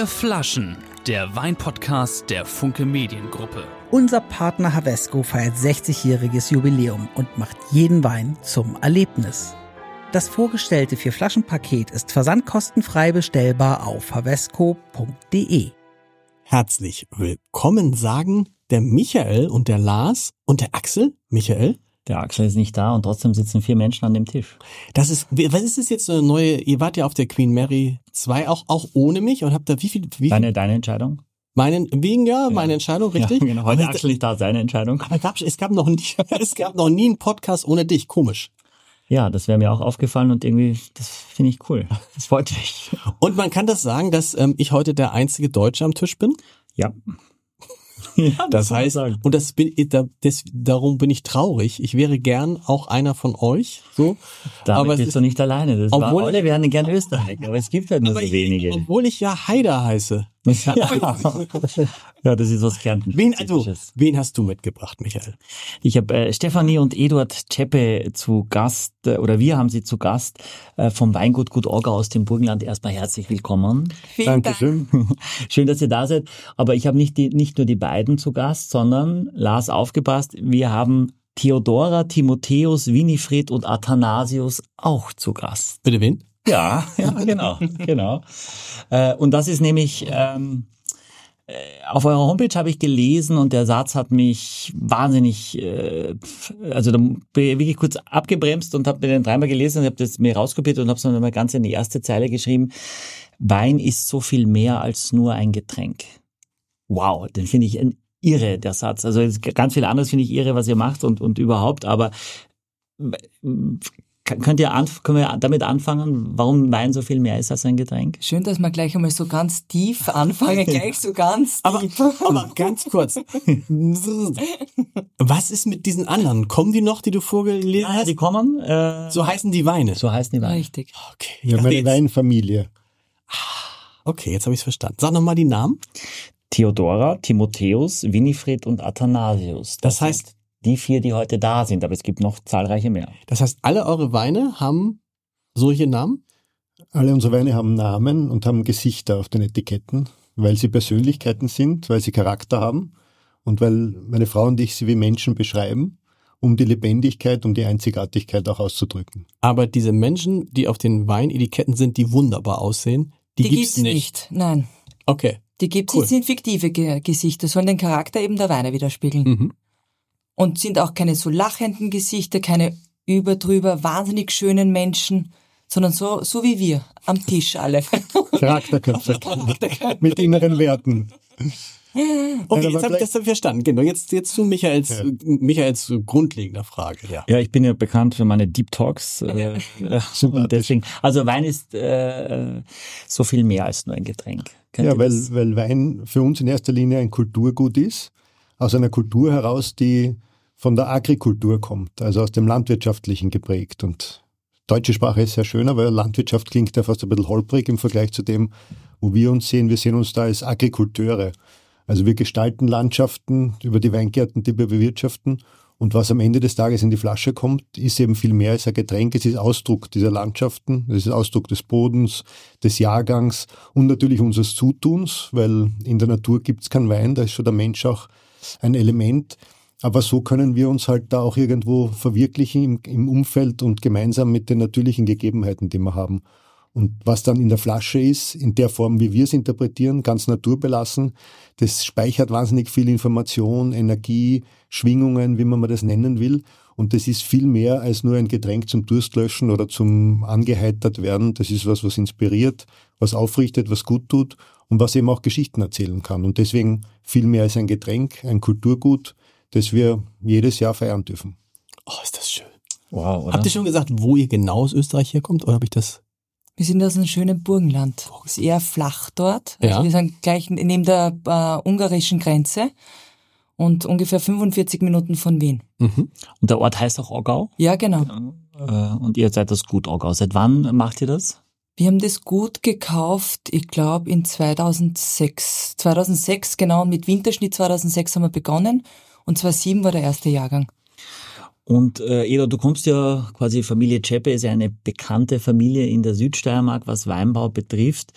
4 Flaschen, der Weinpodcast der Funke Mediengruppe. Unser Partner Havesco feiert 60-jähriges Jubiläum und macht jeden Wein zum Erlebnis. Das vorgestellte 4-Flaschen-Paket ist versandkostenfrei bestellbar auf havesco.de. Herzlich willkommen sagen der Michael und der Lars und der Axel. Michael? Der Axel ist nicht da und trotzdem sitzen 4 Menschen an dem Tisch. Was ist das jetzt so eine neue, ihr wart ja auf der Queen Mary 2 auch ohne mich und habt da wie viel? Deine Entscheidung? Meine Entscheidung, richtig? Ja, genau. Heute Axel nicht da, seine Entscheidung. Aber es gab noch nie einen Podcast ohne dich, komisch. Ja, das wäre mir auch aufgefallen und irgendwie, das finde ich cool. Das freut mich. Und man kann das sagen, dass ich heute der einzige Deutsche am Tisch bin? Ja. Ja, das heißt, und darum bin ich traurig. Ich wäre gern auch einer von euch. So. Damit bist du nicht alleine. Alle wären gern Österreich, aber es gibt halt nur so wenige. Obwohl ich ja Haider heiße. Ja, das ist was Kärnten. Wen hast du mitgebracht, Michael? Ich habe Stefanie und Eduard Zschäpe zu Gast, oder wir haben sie zu Gast, vom Weingut Gut Orga aus dem Burgenland. Erstmal herzlich willkommen. Dankeschön. Schön, dass ihr da seid. Aber ich habe nicht nur die beiden zu Gast, sondern, Lars, aufgepasst, wir haben Theodora, Timotheus, Winifred und Athanasius auch zu Gast. Bitte wen? Ja, genau. Und das ist nämlich, auf eurer Homepage habe ich gelesen und der Satz hat mich wahnsinnig, da bin ich wirklich kurz abgebremst und habe mir den dreimal gelesen und habe das mir rauskopiert und habe es dann mal ganz in die erste Zeile geschrieben. Wein ist so viel mehr als nur ein Getränk. Wow, den finde ich irre, der Satz. Also ganz viel anderes finde ich irre, was ihr macht und überhaupt, aber können wir damit anfangen, warum Wein so viel mehr ist als ein Getränk? Schön, dass wir gleich einmal so ganz tief anfangen, gleich so ganz tief. Aber ganz kurz. Was ist mit diesen anderen? Kommen die noch, die du vorgelesen hast? Ja, die kommen. So heißen die Weine? So heißen die Weine. Richtig. Okay. Wir haben eine Weinfamilie. Okay, jetzt habe ich es verstanden. Sag nochmal die Namen. Theodora, Timotheus, Winifred und Athanasius. Das heißt, die 4, die heute da sind, aber es gibt noch zahlreiche mehr. Das heißt, alle eure Weine haben solche Namen? Alle unsere Weine haben Namen und haben Gesichter auf den Etiketten, weil sie Persönlichkeiten sind, weil sie Charakter haben und weil meine Frau und ich sie wie Menschen beschreiben, um die Lebendigkeit, um die Einzigartigkeit auch auszudrücken. Aber diese Menschen, die auf den Weinetiketten sind, die wunderbar aussehen, die gibt's nicht. Nein. Okay. Die gibt's nicht, sind fiktive Gesichter, sollen den Charakter eben der Weine widerspiegeln. Mhm. Und sind auch keine so lachenden Gesichter, keine überdrüber wahnsinnig schönen Menschen, sondern so wie wir, am Tisch alle. Charakterköpfe. Mit inneren Werten. Okay, jetzt habe ich das verstanden. Genau, jetzt zu Michaels grundlegender Frage. Ja, ich bin ja bekannt für meine Deep Talks. Und deswegen, also Wein ist so viel mehr als nur ein Getränk. Weil Wein für uns in erster Linie ein Kulturgut ist, aus einer Kultur heraus, die von der Agrikultur kommt, also aus dem Landwirtschaftlichen geprägt. Und deutsche Sprache ist sehr schön, aber Landwirtschaft klingt ja fast ein bisschen holprig im Vergleich zu dem, wo wir uns sehen. Wir sehen uns da als Agrikulteure. Also wir gestalten Landschaften über die Weingärten, die wir bewirtschaften. Und was am Ende des Tages in die Flasche kommt, ist eben viel mehr als ein Getränk. Es ist Ausdruck dieser Landschaften, es ist Ausdruck des Bodens, des Jahrgangs und natürlich unseres Zutuns, weil in der Natur gibt es keinen Wein, da ist schon der Mensch auch ein Element. Aber so können wir uns halt da auch irgendwo verwirklichen im Umfeld und gemeinsam mit den natürlichen Gegebenheiten, die wir haben. Und was dann in der Flasche ist, in der Form, wie wir es interpretieren, ganz naturbelassen, das speichert wahnsinnig viel Information, Energie, Schwingungen, wie man das nennen will. Und das ist viel mehr als nur ein Getränk zum Durstlöschen oder zum angeheitert werden. Das ist was inspiriert, was aufrichtet, was gut tut und was eben auch Geschichten erzählen kann. Und deswegen viel mehr als ein Getränk, ein Kulturgut, das wir jedes Jahr feiern dürfen. Oh, ist das schön. Wow, oder? Habt ihr schon gesagt, wo ihr genau aus Österreich herkommt, oder habe ich das? Wir sind aus einem schönen Burgenland. Es ist eher flach dort. Also Ja. wir sind gleich neben der ungarischen Grenze und ungefähr 45 Minuten von Wien. Mhm. Und der Ort heißt auch Orgau? Ja, genau. Und ihr seid das Gut Orgau. Seit wann macht ihr das? Wir haben das Gut gekauft, ich glaube in 2006. 2006, genau, mit Winterschnitt 2006 haben wir begonnen und 2007 war der erste Jahrgang. Und Eda, du kommst ja quasi, Familie Zschäpe ist ja eine bekannte Familie in der Südsteiermark, was Weinbau betrifft,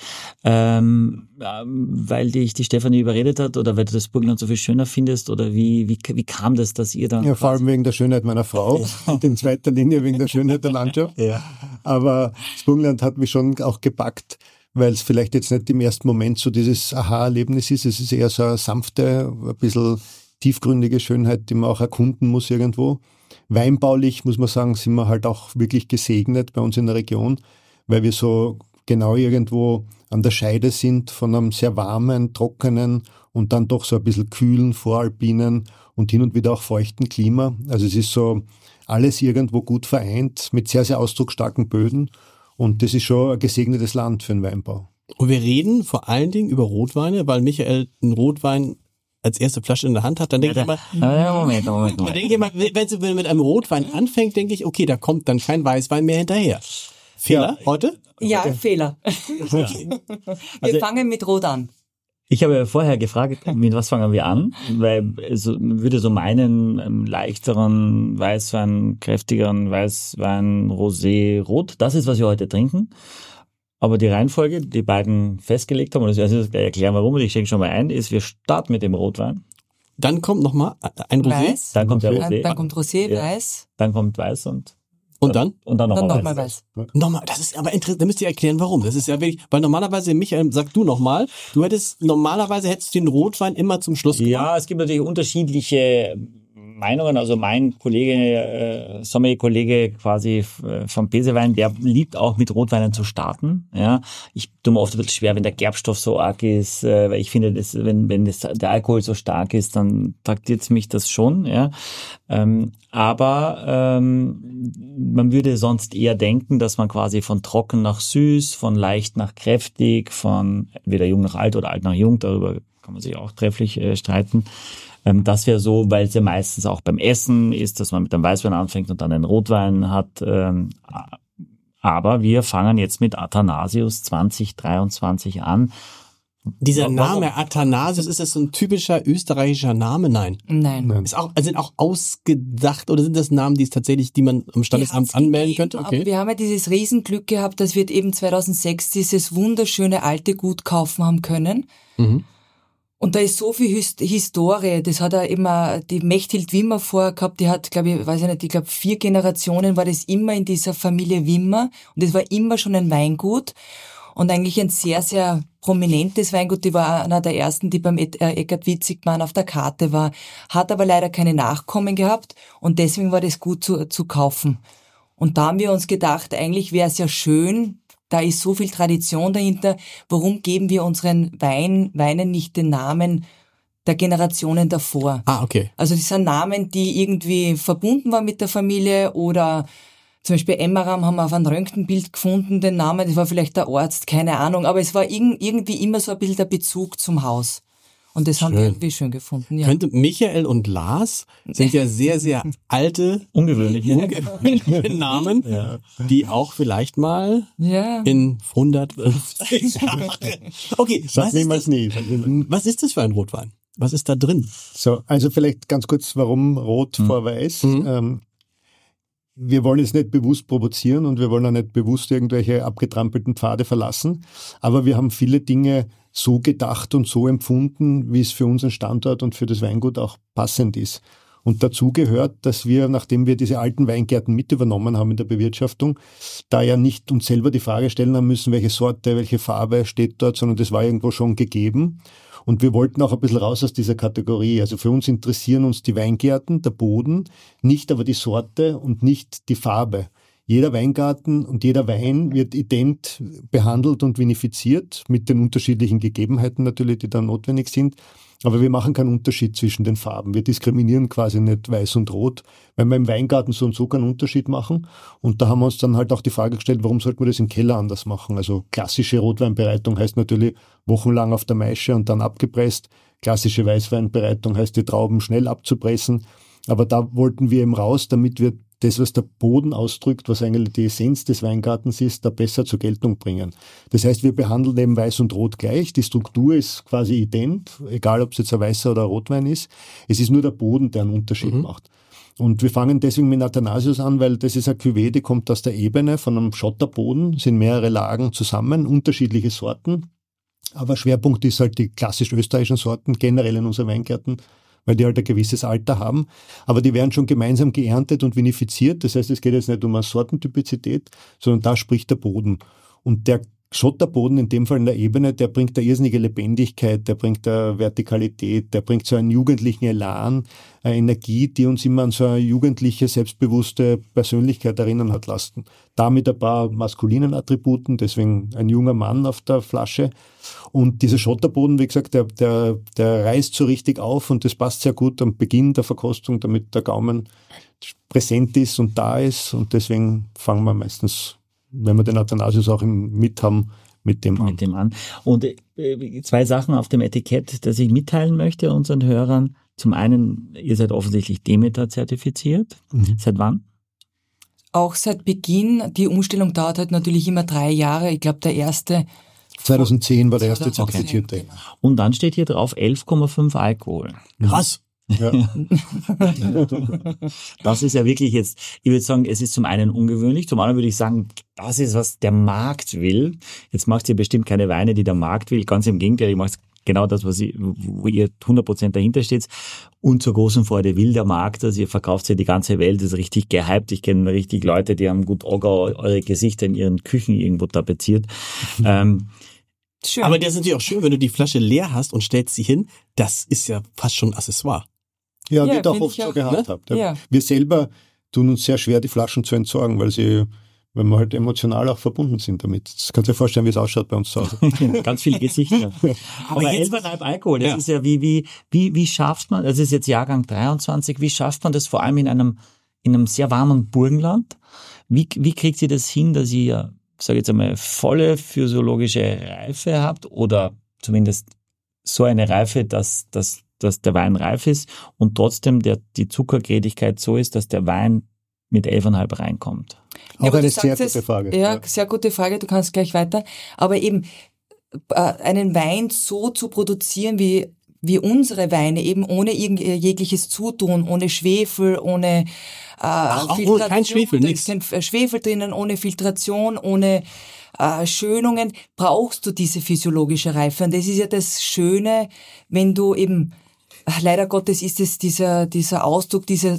weil dich die Stefanie überredet hat oder weil du das Burgenland so viel schöner findest oder wie kam das, dass ihr dann... Ja, vor allem wegen der Schönheit meiner Frau und in zweiter Linie wegen der Schönheit der Landschaft. Ja. Aber das Burgenland hat mich schon auch gepackt, weil es vielleicht jetzt nicht im ersten Moment so dieses Aha-Erlebnis ist. Es ist eher so eine sanfte, ein bisschen tiefgründige Schönheit, die man auch erkunden muss irgendwo. Weinbaulich, muss man sagen, sind wir halt auch wirklich gesegnet bei uns in der Region, weil wir so genau irgendwo an der Scheide sind von einem sehr warmen, trockenen und dann doch so ein bisschen kühlen, voralpinen und hin und wieder auch feuchten Klima. Also es ist so alles irgendwo gut vereint mit sehr, sehr ausdrucksstarken Böden und das ist schon ein gesegnetes Land für den Weinbau. Und wir reden vor allen Dingen über Rotweine, weil Michael einen Rotwein als erste Flasche in der Hand hat, dann denke ich immer, Moment. dann denke ich immer, wenn sie mit einem Rotwein anfängt, denke ich, okay, da kommt dann kein Weißwein mehr hinterher. Fehler heute? Ja, Fehler. Wir fangen mit Rot an. Ich habe ja vorher gefragt, mit was fangen wir an? Weil man würde so meinen, leichteren Weißwein, kräftigeren Weißwein, Rosé, Rot, das ist, was wir heute trinken. Aber die Reihenfolge, die beiden festgelegt haben, und das werde ich gleich erklären, warum, und ich schenke schon mal ein, ist, wir starten mit dem Rotwein. Dann kommt nochmal ein Rosé. Weiß. Dann kommt der Rosé. Dann kommt Rosé, Ja. Weiß. Dann kommt Weiß und dann? Und dann Dann nochmal nochmal Weiß. Weiß. Nochmal, das ist aber interessant, da müsst ihr erklären, warum. Das ist ja wirklich, weil normalerweise, Michael, sag du nochmal, normalerweise hättest du den Rotwein immer zum Schluss gemacht. Ja, es gibt natürlich unterschiedliche Meinungen. Also mein Kollege, Sommelier-Kollege quasi vom Besewein, der liebt auch mit Rotweinen zu starten. Ja, ich tue mir oft ein bisschen schwer, wenn der Gerbstoff so arg ist, weil ich finde, wenn der Alkohol so stark ist, dann traktiert mich das schon. Ja, aber man würde sonst eher denken, dass man quasi von trocken nach süß, von leicht nach kräftig, von entweder jung nach alt oder alt nach jung, darüber kann man sich auch trefflich streiten. Das wäre so, weil es ja meistens auch beim Essen ist, dass man mit dem Weißwein anfängt und dann einen Rotwein hat. Aber wir fangen jetzt mit Athanasius 2023 an. Dieser Name Athanasius, ist das so ein typischer österreichischer Name? Nein. Ist auch, sind auch ausgedacht oder sind das Namen, die man am Standesamt anmelden könnte? Okay. Aber wir haben ja dieses Riesenglück gehabt, dass wir eben 2006 dieses wunderschöne alte Gut kaufen haben können. Mhm. Und da ist so viel Historie, das hat ja immer die Mechthild Wimmer vorher gehabt, die hat, glaube ich, 4 Generationen war das immer in dieser Familie Wimmer und das war immer schon ein Weingut und eigentlich ein sehr, sehr prominentes Weingut, die war einer der ersten, die beim Eckhard Witzigmann auf der Karte war, hat aber leider keine Nachkommen gehabt und deswegen war das gut zu kaufen. Und da haben wir uns gedacht, eigentlich wäre es ja schön, da ist so viel Tradition dahinter. Warum geben wir unseren Weinen nicht den Namen der Generationen davor? Ah, okay. Also das sind Namen, die irgendwie verbunden waren mit der Familie oder zum Beispiel Emmeram haben wir auf einem Röntgenbild gefunden, den Namen, das war vielleicht der Arzt, keine Ahnung, aber es war irgendwie immer so ein bisschen der Bezug zum Haus. Und das haben wir irgendwie schön gefunden. Ja. Könnte Michael und Lars sind ja sehr, sehr alte, ungewöhnliche Namen, die auch vielleicht mal in 150 Jahren. Okay, was ist das für ein Rotwein? Was ist da drin? So, also vielleicht ganz kurz, warum Rot vor Weiß? Wir wollen jetzt nicht bewusst provozieren und wir wollen auch nicht bewusst irgendwelche abgetrampelten Pfade verlassen, aber wir haben viele Dinge so gedacht und so empfunden, wie es für unseren Standort und für das Weingut auch passend ist. Und dazu gehört, dass wir, nachdem wir diese alten Weingärten mit übernommen haben in der Bewirtschaftung, da ja nicht uns selber die Frage stellen haben müssen, welche Sorte, welche Farbe steht dort, sondern das war irgendwo schon gegeben. Und wir wollten auch ein bisschen raus aus dieser Kategorie. Also für uns interessieren uns die Weingärten, der Boden, nicht aber die Sorte und nicht die Farbe. Jeder Weingarten und jeder Wein wird ident behandelt und vinifiziert, mit den unterschiedlichen Gegebenheiten natürlich, die dann notwendig sind. Aber wir machen keinen Unterschied zwischen den Farben. Wir diskriminieren quasi nicht Weiß und Rot, weil wir im Weingarten so und so keinen Unterschied machen. Und da haben wir uns dann halt auch die Frage gestellt, warum sollten wir das im Keller anders machen? Also klassische Rotweinbereitung heißt natürlich wochenlang auf der Maische und dann abgepresst. Klassische Weißweinbereitung heißt, die Trauben schnell abzupressen. Aber da wollten wir eben raus, damit wir das, was der Boden ausdrückt, was eigentlich die Essenz des Weingartens ist, da besser zur Geltung bringen. Das heißt, wir behandeln eben Weiß und Rot gleich. Die Struktur ist quasi ident, egal ob es jetzt ein weißer oder ein Rotwein ist. Es ist nur der Boden, der einen Unterschied macht. Und wir fangen deswegen mit Athanasius an, weil das ist eine Cuvée, die kommt aus der Ebene von einem Schotterboden, sind mehrere Lagen zusammen, unterschiedliche Sorten. Aber Schwerpunkt ist halt die klassisch österreichischen Sorten, generell in unseren Weingärten, weil die halt ein gewisses Alter haben. Aber die werden schon gemeinsam geerntet und vinifiziert. Das heißt, es geht jetzt nicht um eine Sortentypizität, sondern da spricht der Boden. Und der Schotterboden, in dem Fall in der Ebene, der bringt eine irrsinnige Lebendigkeit, der bringt eine Vertikalität, der bringt so einen jugendlichen Elan, eine Energie, die uns immer an so eine jugendliche, selbstbewusste Persönlichkeit erinnern hat lassen. Damit ein paar maskulinen Attributen, deswegen ein junger Mann auf der Flasche. Und dieser Schotterboden, wie gesagt, der reißt so richtig auf und das passt sehr gut am Beginn der Verkostung, damit der Gaumen präsent ist und da ist. Und deswegen fangen wir meistens, wenn wir den Athanasius auch mit haben, mit dem an. Und 2 Sachen auf dem Etikett, das ich mitteilen möchte unseren Hörern. Zum einen, ihr seid offensichtlich Demeter zertifiziert. Seit wann? Auch seit Beginn. Die Umstellung dauert halt natürlich immer 3 Jahre. Ich glaube, der erste 2010 war der erste zertifizierte. Genau. Und dann steht hier drauf 11,5 Alkohol. Krass. Ja. Das ist ja wirklich jetzt, ich würde sagen, es ist zum einen ungewöhnlich, zum anderen würde ich sagen, das ist, was der Markt will. Jetzt macht ihr bestimmt keine Weine, die der Markt will, ganz im Gegenteil, ihr macht genau das, wo ihr 100% dahinter steht. Und zur großen Freude will der Markt, also ihr verkauft ja die ganze Welt, das ist richtig gehypt. Ich kenne richtig Leute, die haben gut eure Gesichter in ihren Küchen irgendwo tapeziert. Schön. Aber das ist natürlich auch schön, wenn du die Flasche leer hast und stellst sie hin. Das ist ja fast schon ein Accessoire. Ja, wird auch oft so gehandhabt. Ne? Ja. Wir selber tun uns sehr schwer, die Flaschen zu entsorgen, weil wir halt emotional auch verbunden sind damit. Das kannst du dir vorstellen, wie es ausschaut bei uns zu Hause. Ganz viele Gesichter. Aber 11,5 Alkohol, das ist ja wie schafft man, das ist jetzt Jahrgang 23, wie schafft man das vor allem in einem sehr warmen Burgenland? Wie kriegt ihr das hin, dass ihr, sage jetzt einmal, volle physiologische Reife habt oder zumindest so eine Reife, dass der Wein reif ist und trotzdem die Zuckergrädigkeit so ist, dass der Wein mit 11,5 reinkommt? Auch eine sehr gute Frage. Ja, sehr gute Frage, du kannst gleich weiter. Aber eben einen Wein so zu produzieren, wie unsere Weine, eben ohne jegliches Zutun, ohne Schwefel, ohne Filtration. Kein Schwefel, da nichts. ist kein Schwefel drinnen, ohne Filtration, ohne Schönungen, brauchst du diese physiologische Reife. Und das ist ja das Schöne, wenn du eben, leider Gottes ist es dieser Ausdruck, dieser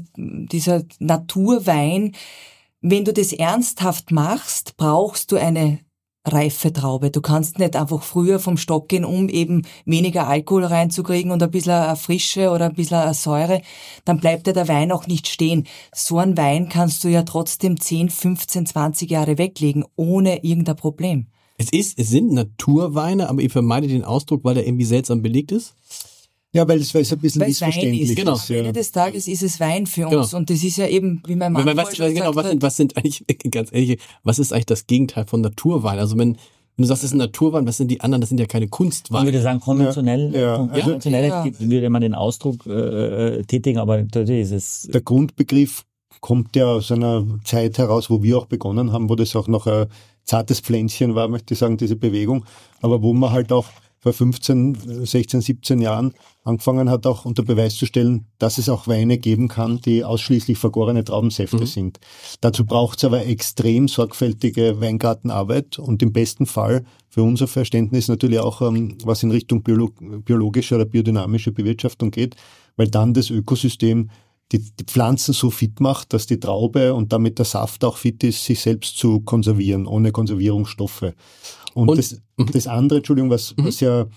Naturwein. Wenn du das ernsthaft machst, brauchst du eine reife Traube. Du kannst nicht einfach früher vom Stock gehen, um eben weniger Alkohol reinzukriegen und ein bisschen Frische oder ein bisschen Säure. Dann bleibt ja der Wein auch nicht stehen. So ein Wein kannst du ja trotzdem 10, 15, 20 Jahre weglegen, ohne irgendein Problem. Es sind Naturweine, aber ihr vermeidet den Ausdruck, weil der irgendwie seltsam belegt ist? Ja, weil es ein bisschen missverständlich ist. Genau. Am Ende des Tages ist es Wein für uns. Genau. Und das ist ja eben, wie mein Mann was sind eigentlich, ganz ehrlich, was ist eigentlich das Gegenteil von Naturwein? Also wenn du sagst, es ist ein Naturwein, was sind die anderen? Das sind ja keine Kunstweine. Ich würde sagen, konventionell würde man den Ausdruck tätigen, aber natürlich ist es... Der Grundbegriff kommt ja aus einer Zeit heraus, wo wir auch begonnen haben, wo das auch noch ein zartes Pflänzchen war, möchte ich sagen, diese Bewegung, aber wo man halt auch vor 15, 16, 17 Jahren angefangen hat, auch unter Beweis zu stellen, dass es auch Weine geben kann, die ausschließlich vergorene Traubensäfte sind. Dazu braucht es aber extrem sorgfältige Weingartenarbeit und im besten Fall für unser Verständnis natürlich auch, was in Richtung biologische oder biodynamische Bewirtschaftung geht, weil dann das Ökosystem die Pflanzen so fit macht, dass die Traube und damit der Saft auch fit ist, sich selbst zu konservieren, ohne Konservierungsstoffe. Und das andere, Entschuldigung, was ja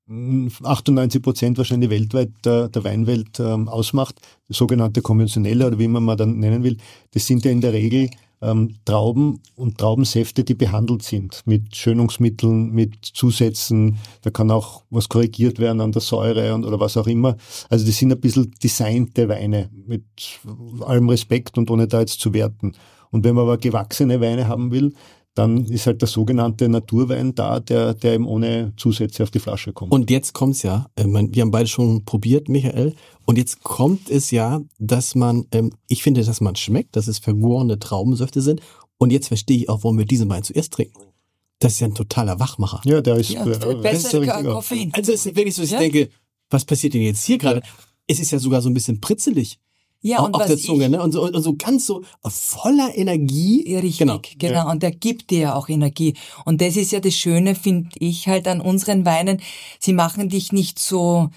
98% wahrscheinlich weltweit der Weinwelt ausmacht, sogenannte konventionelle oder wie man mal dann nennen will, das sind ja in der Regel Trauben und Traubensäfte, die behandelt sind mit Schönungsmitteln, mit Zusätzen, da kann auch was korrigiert werden an der Säure oder was auch immer. Also das sind ein bisschen designte Weine mit allem Respekt und ohne da jetzt zu werten. Und wenn man aber gewachsene Weine haben will, dann ist halt der sogenannte Naturwein da, der eben ohne Zusätze auf die Flasche kommt. Und jetzt kommt's ja, wir haben beide schon probiert, Michael, und jetzt kommt es ja, dass man, ich finde, dass man schmeckt, dass es vergorene Traubensäfte sind, und jetzt verstehe ich auch, warum wir diesen Wein zuerst trinken. Das ist ja ein totaler Wachmacher. Ja, der ist besser Koffein. Also es ist wirklich so, ich denke, was passiert denn jetzt hier gerade? Es ist ja sogar so ein bisschen pritzelig. Ja, und auf der Zunge, ne? Und so ganz so voller Energie. Ja, richtig, genau. Ja. Und der gibt dir ja auch Energie. Und das ist ja das Schöne, finde ich halt an unseren Weinen. Sie machen dich nicht so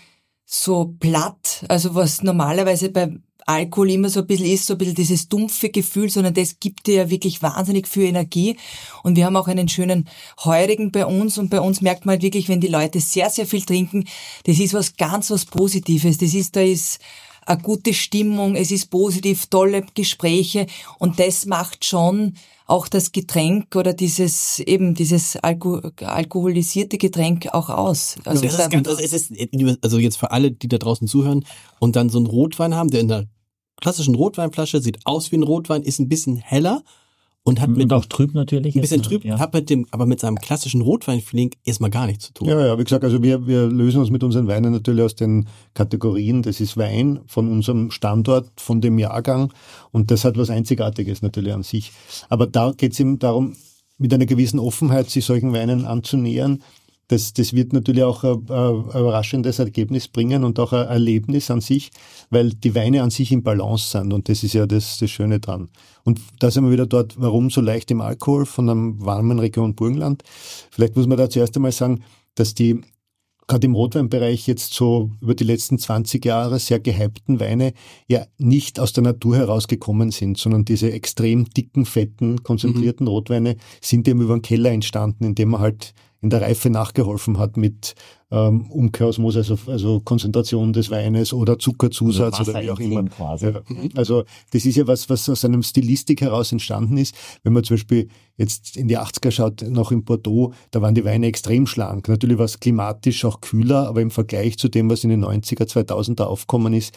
platt, also was normalerweise bei Alkohol immer so ein bisschen ist, so ein bisschen dieses dumpfe Gefühl, sondern das gibt dir ja wirklich wahnsinnig viel Energie. Und wir haben auch einen schönen Heurigen bei uns und bei uns merkt man halt wirklich, wenn die Leute sehr, sehr viel trinken, das ist was Positives. Da ist eine gute Stimmung, es ist positiv, tolle Gespräche und das macht schon auch das Getränk oder dieses alkoholisierte Getränk auch aus. Also also jetzt für alle, die da draußen zuhören und dann so einen Rotwein haben, der in der klassischen Rotweinflasche sieht aus wie ein Rotwein, ist ein bisschen heller und hat und auch trüb natürlich. Ein bisschen trüb, ja. Hat aber mit seinem klassischen Rotwein-Feeling erstmal gar nichts zu tun. Ja, wie gesagt, also wir lösen uns mit unseren Weinen natürlich aus den Kategorien. Das ist Wein von unserem Standort, von dem Jahrgang und das hat was Einzigartiges natürlich an sich. Aber da geht es eben darum, mit einer gewissen Offenheit sich solchen Weinen anzunähern. Das wird natürlich auch ein überraschendes Ergebnis bringen und auch ein Erlebnis an sich, weil die Weine an sich im Balance sind und das ist ja das Schöne dran. Und da sind wir wieder dort, warum so leicht im Alkohol von einer warmen Region Burgenland. Vielleicht muss man da zuerst einmal sagen, dass die gerade im Rotweinbereich jetzt so über die letzten 20 Jahre sehr gehypten Weine ja nicht aus der Natur herausgekommen sind, sondern diese extrem dicken, fetten, konzentrierten Rotweine sind eben über den Keller entstanden, indem man halt in der Reife nachgeholfen hat mit Umkehrosmose, also Konzentration des Weines oder Zuckerzusatz oder wie auch immer. Ja, also das ist ja was aus einem Stilistik heraus entstanden ist. Wenn man zum Beispiel jetzt in die 80er schaut, noch in Bordeaux, da waren die Weine extrem schlank. Natürlich war es klimatisch auch kühler, aber im Vergleich zu dem, was in den 90er, 2000er aufgekommen ist,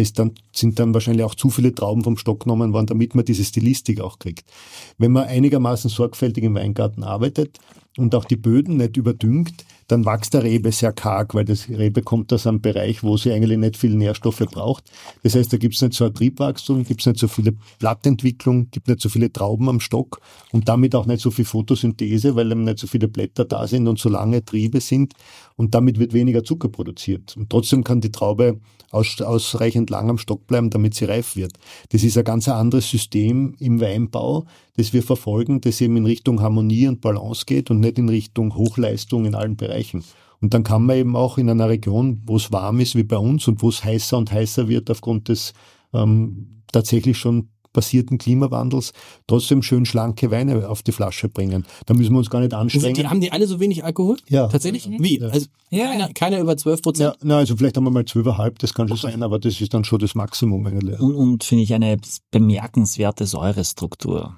sind dann wahrscheinlich auch zu viele Trauben vom Stock genommen worden, damit man diese Stilistik auch kriegt. Wenn man einigermaßen sorgfältig im Weingarten arbeitet und auch die Böden nicht überdüngt, dann wächst der Rebe sehr karg, weil das Rebe kommt aus einem Bereich, wo sie eigentlich nicht viel Nährstoffe braucht. Das heißt, da gibt es nicht so ein Triebwachstum, gibt es nicht so viele Blattentwicklung, gibt nicht so viele Trauben am Stock und damit auch nicht so viel Photosynthese, weil eben nicht so viele Blätter da sind und so lange Triebe sind und damit wird weniger Zucker produziert. Und trotzdem kann die Traube ausreichend lang am Stock bleiben, damit sie reif wird. Das ist ein ganz anderes System im Weinbau, das wir verfolgen, das eben in Richtung Harmonie und Balance geht und nicht in Richtung Hochleistung in allen Bereichen. Und dann kann man eben auch in einer Region, wo es warm ist wie bei uns und wo es heißer und heißer wird aufgrund des tatsächlich schon passierten Klimawandels, trotzdem schön schlanke Weine auf die Flasche bringen. Da müssen wir uns gar nicht anstrengen. Haben die alle so wenig Alkohol? Ja. Tatsächlich? Wie? Also keiner über 12%? Ja, also vielleicht haben wir mal 12,5, das kann schon sein, aber das ist dann schon das Maximum eigentlich. Und finde ich eine bemerkenswerte Säurestruktur.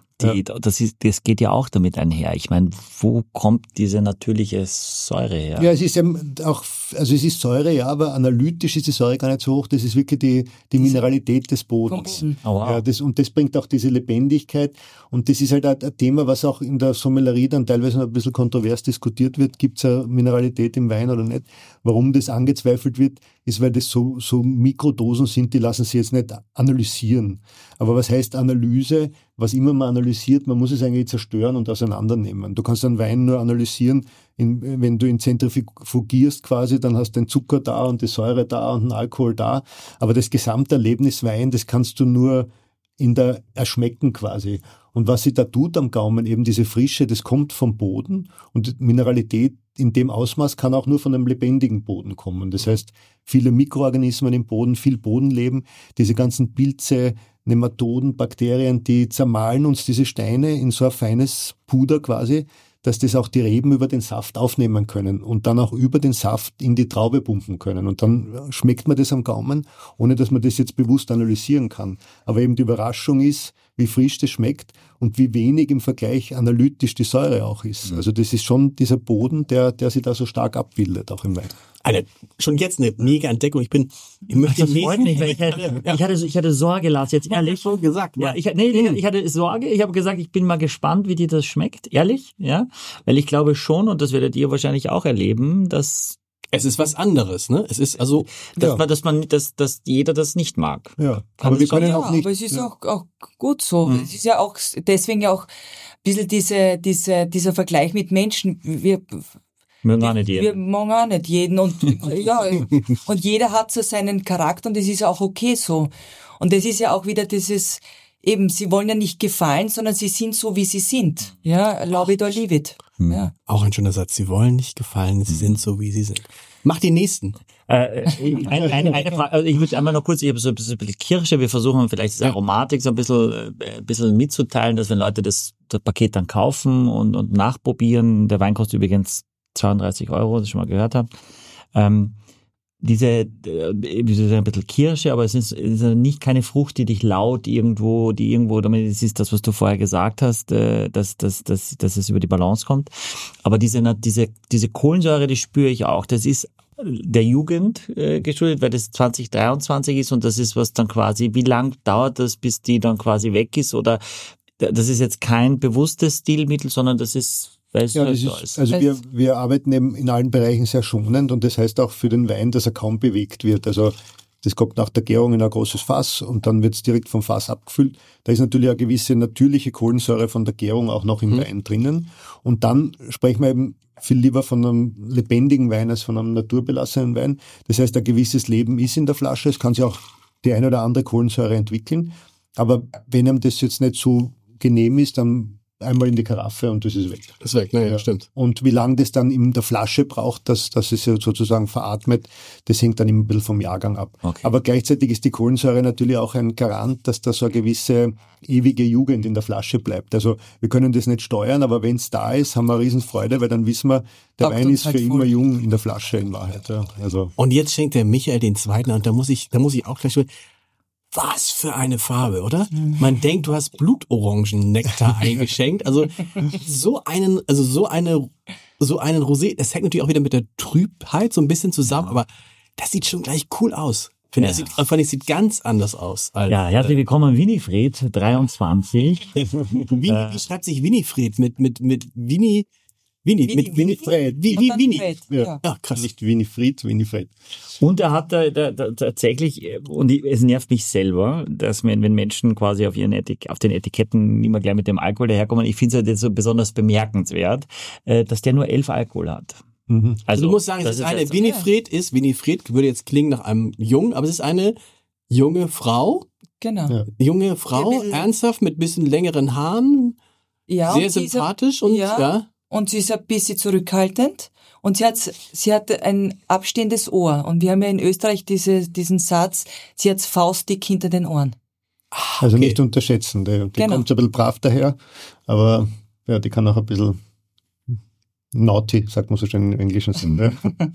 Das geht ja auch damit einher. Ich meine, wo kommt diese natürliche Säure her? Ja, es ist ja auch, also es ist Säure, ja, aber analytisch ist die Säure gar nicht so hoch. Das ist wirklich die Mineralität des Bodens. Oh, wow. Ja, und das bringt auch diese Lebendigkeit. Und das ist halt ein Thema, was auch in der Sommelerie dann teilweise noch ein bisschen kontrovers diskutiert wird. Gibt es eine Mineralität im Wein oder nicht? Warum das angezweifelt wird, ist, weil das so Mikrodosen sind, die lassen sich jetzt nicht analysieren. Aber was heißt Analyse? Was immer man analysiert, man muss es eigentlich zerstören und auseinandernehmen. Du kannst einen Wein nur analysieren, wenn du ihn zentrifugierst quasi, dann hast du den Zucker da und die Säure da und den Alkohol da. Aber das gesamte Erlebnis Wein, das kannst du nur erschmecken quasi. Und was sie da tut am Gaumen, eben diese Frische, das kommt vom Boden und Mineralität in dem Ausmaß kann auch nur von einem lebendigen Boden kommen. Das heißt, viele Mikroorganismen im Boden, viel Bodenleben, diese ganzen Pilze, Nematoden, Bakterien, die zermahlen uns diese Steine in so ein feines Puder quasi, dass das auch die Reben über den Saft aufnehmen können und dann auch über den Saft in die Traube pumpen können. Und dann schmeckt man das am Gaumen, ohne dass man das jetzt bewusst analysieren kann. Aber eben die Überraschung ist, wie frisch das schmeckt und wie wenig im Vergleich analytisch die Säure auch ist. Also das ist schon dieser Boden, der sich da so stark abbildet, auch im Wein. Schon jetzt eine mega Entdeckung. Ich möchte das freut mich, weil ich hatte Sorge, Lars, jetzt ehrlich. Schon gesagt. Ja, ich hatte Sorge. Ich habe gesagt, ich bin mal gespannt, wie dir das schmeckt. Ehrlich, ja. Weil ich glaube schon, und das werdet ihr wahrscheinlich auch erleben, dass es ist was anderes, ne? Es ist also, dass jeder das nicht mag. Ja, aber wir können auch nicht. Aber es ist auch gut so. Es ist ja auch, deswegen ja auch ein bisschen dieser Vergleich mit Menschen. Mögen auch nicht jeden. Wir mögen auch nicht jeden und ja, und jeder hat so seinen Charakter und das ist auch okay so. Und das ist ja auch wieder dieses, eben, sie wollen ja nicht gefallen, sondern sie sind so, wie sie sind. Ja, love it or leave it. Ja. Auch ein schöner Satz. Sie wollen nicht gefallen, sie sind so, wie sie sind. Mach die nächsten. Eine Frage, also ich würde einmal noch kurz, ich habe so ein bisschen Kirsche, wir versuchen vielleicht das Aromatik so ein bisschen mitzuteilen, dass wenn Leute das Paket dann kaufen und nachprobieren, der Wein kostet übrigens 32 €, das ich schon mal gehört habe, diese, wie soll ich sagen, ein bisschen Kirsche, aber es ist nicht keine Frucht, die dich laut irgendwo, damit es ist das, was du vorher gesagt hast, dass es über die Balance kommt. Aber diese Kohlensäure, die spüre ich auch. Das ist der Jugend geschuldet, weil das 2023 ist und das ist was dann quasi, wie lang dauert das, bis die dann quasi weg ist? Oder das ist jetzt kein bewusstes Stilmittel, sondern das ist, weil es halt da ist. Also wir arbeiten eben in allen Bereichen sehr schonend und das heißt auch für den Wein, dass er kaum bewegt wird. Also das kommt nach der Gärung in ein großes Fass und dann wird es direkt vom Fass abgefüllt. Da ist natürlich eine gewisse natürliche Kohlensäure von der Gärung auch noch im Wein drinnen. Und dann sprechen wir eben viel lieber von einem lebendigen Wein als von einem naturbelassenen Wein. Das heißt, ein gewisses Leben ist in der Flasche. Es kann sich auch die eine oder andere Kohlensäure entwickeln. Aber wenn einem das jetzt nicht so genehm ist, dann einmal in die Karaffe und das ist weg. Das ist weg, ne? Ja, stimmt. Und wie lange das dann in der Flasche braucht, dass es ja sozusagen veratmet, das hängt dann immer ein bisschen vom Jahrgang ab. Okay. Aber gleichzeitig ist die Kohlensäure natürlich auch ein Garant, dass da so eine gewisse ewige Jugend in der Flasche bleibt. Also wir können das nicht steuern, aber wenn es da ist, haben wir eine Riesenfreude, weil dann wissen wir, der Wein ist für immer jung in der Flasche in Wahrheit. Ja. Also. Und jetzt schenkt der Michael den zweiten und da muss ich auch gleich schon. Was für eine Farbe, oder? Man denkt, du hast Blutorangen-Nektar eingeschenkt. Also so einen Rosé, das hängt natürlich auch wieder mit der Trübheit so ein bisschen zusammen, aber das sieht schon gleich cool aus. Finde ich, sieht ganz anders aus. Als, herzlich willkommen Winifred, 23. Wie schreibt sich Winifred mit Winifred. Ja, krass. Nicht Winifred. Und er hat tatsächlich, und es nervt mich selber, dass wenn Menschen quasi auf den Etiketten immer gleich mit dem Alkohol daherkommen, ich finde es halt jetzt so besonders bemerkenswert, dass der nur 11 Alkohol hat. Also du musst sagen, es ist eine Winifred würde jetzt klingen nach einem Jungen, aber es ist eine junge Frau. Genau. Ja. Junge Frau, ernsthaft, mit bisschen längeren Haaren, sehr sympathisch und Und sie ist ein bisschen zurückhaltend und sie hat ein abstehendes Ohr. Und wir haben ja in Österreich diesen Satz, sie hat's faustdick hinter den Ohren. Also nicht unterschätzen, die kommt so ein bisschen brav daher, aber ja, die kann auch ein bisschen naughty, sagt man so schön im englischen Sinn. Ne?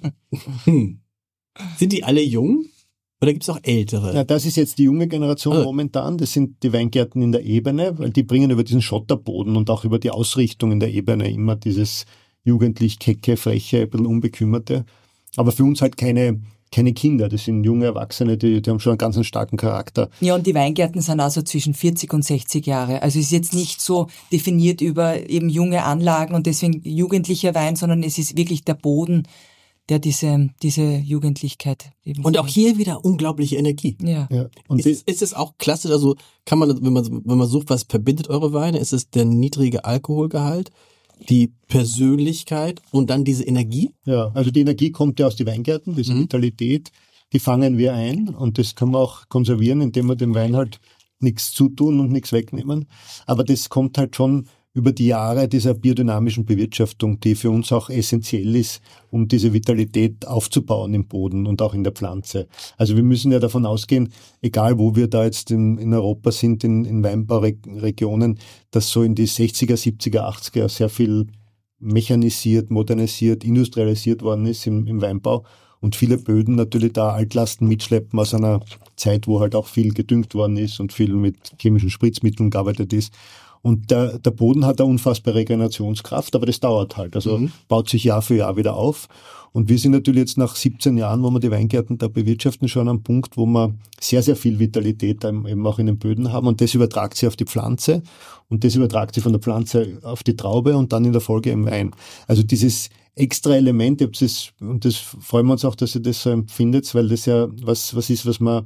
Sind die alle jung? Oder gibt es auch ältere? Ja, das ist jetzt die junge Generation momentan. Das sind die Weingärten in der Ebene, weil die bringen über diesen Schotterboden und auch über die Ausrichtung in der Ebene immer dieses jugendlich kecke, freche, ein bisschen unbekümmerte. Aber für uns halt keine Kinder. Das sind junge Erwachsene, die haben schon einen ganz starken Charakter. Ja, und die Weingärten sind also zwischen 40 und 60 Jahre. Also es ist jetzt nicht so definiert über eben junge Anlagen und deswegen jugendlicher Wein, sondern es ist wirklich der Boden, der diese Jugendlichkeit eben. Und auch hier wieder unglaubliche Energie. Ja. Und ist es auch klassisch, also kann man, wenn man sucht, was verbindet eure Weine, ist es der niedrige Alkoholgehalt, die Persönlichkeit und dann diese Energie? Ja, also die Energie kommt ja aus den Weingärten, diese Vitalität, die fangen wir ein und das können wir auch konservieren, indem wir dem Wein halt nichts zutun und nichts wegnehmen. Aber das kommt halt schon über die Jahre dieser biodynamischen Bewirtschaftung, die für uns auch essentiell ist, um diese Vitalität aufzubauen im Boden und auch in der Pflanze. Also wir müssen ja davon ausgehen, egal wo wir da jetzt in Europa sind, in Weinbauregionen, dass so in die 60er, 70er, 80er sehr viel mechanisiert, modernisiert, industrialisiert worden ist im Weinbau und viele Böden natürlich da Altlasten mitschleppen aus einer Zeit, wo halt auch viel gedüngt worden ist und viel mit chemischen Spritzmitteln gearbeitet ist. Und der Boden hat eine unfassbare Regenerationskraft, aber das dauert halt. Also baut sich Jahr für Jahr wieder auf. Und wir sind natürlich jetzt nach 17 Jahren, wo wir die Weingärten da bewirtschaften, schon am Punkt, wo wir sehr, sehr viel Vitalität eben auch in den Böden haben. Und das übertragt sich auf die Pflanze. Und das übertragt sich von der Pflanze auf die Traube und dann in der Folge im Wein. Also dieses extra Element, und das freuen wir uns auch, dass ihr das so empfindet, weil das ja was ist, was man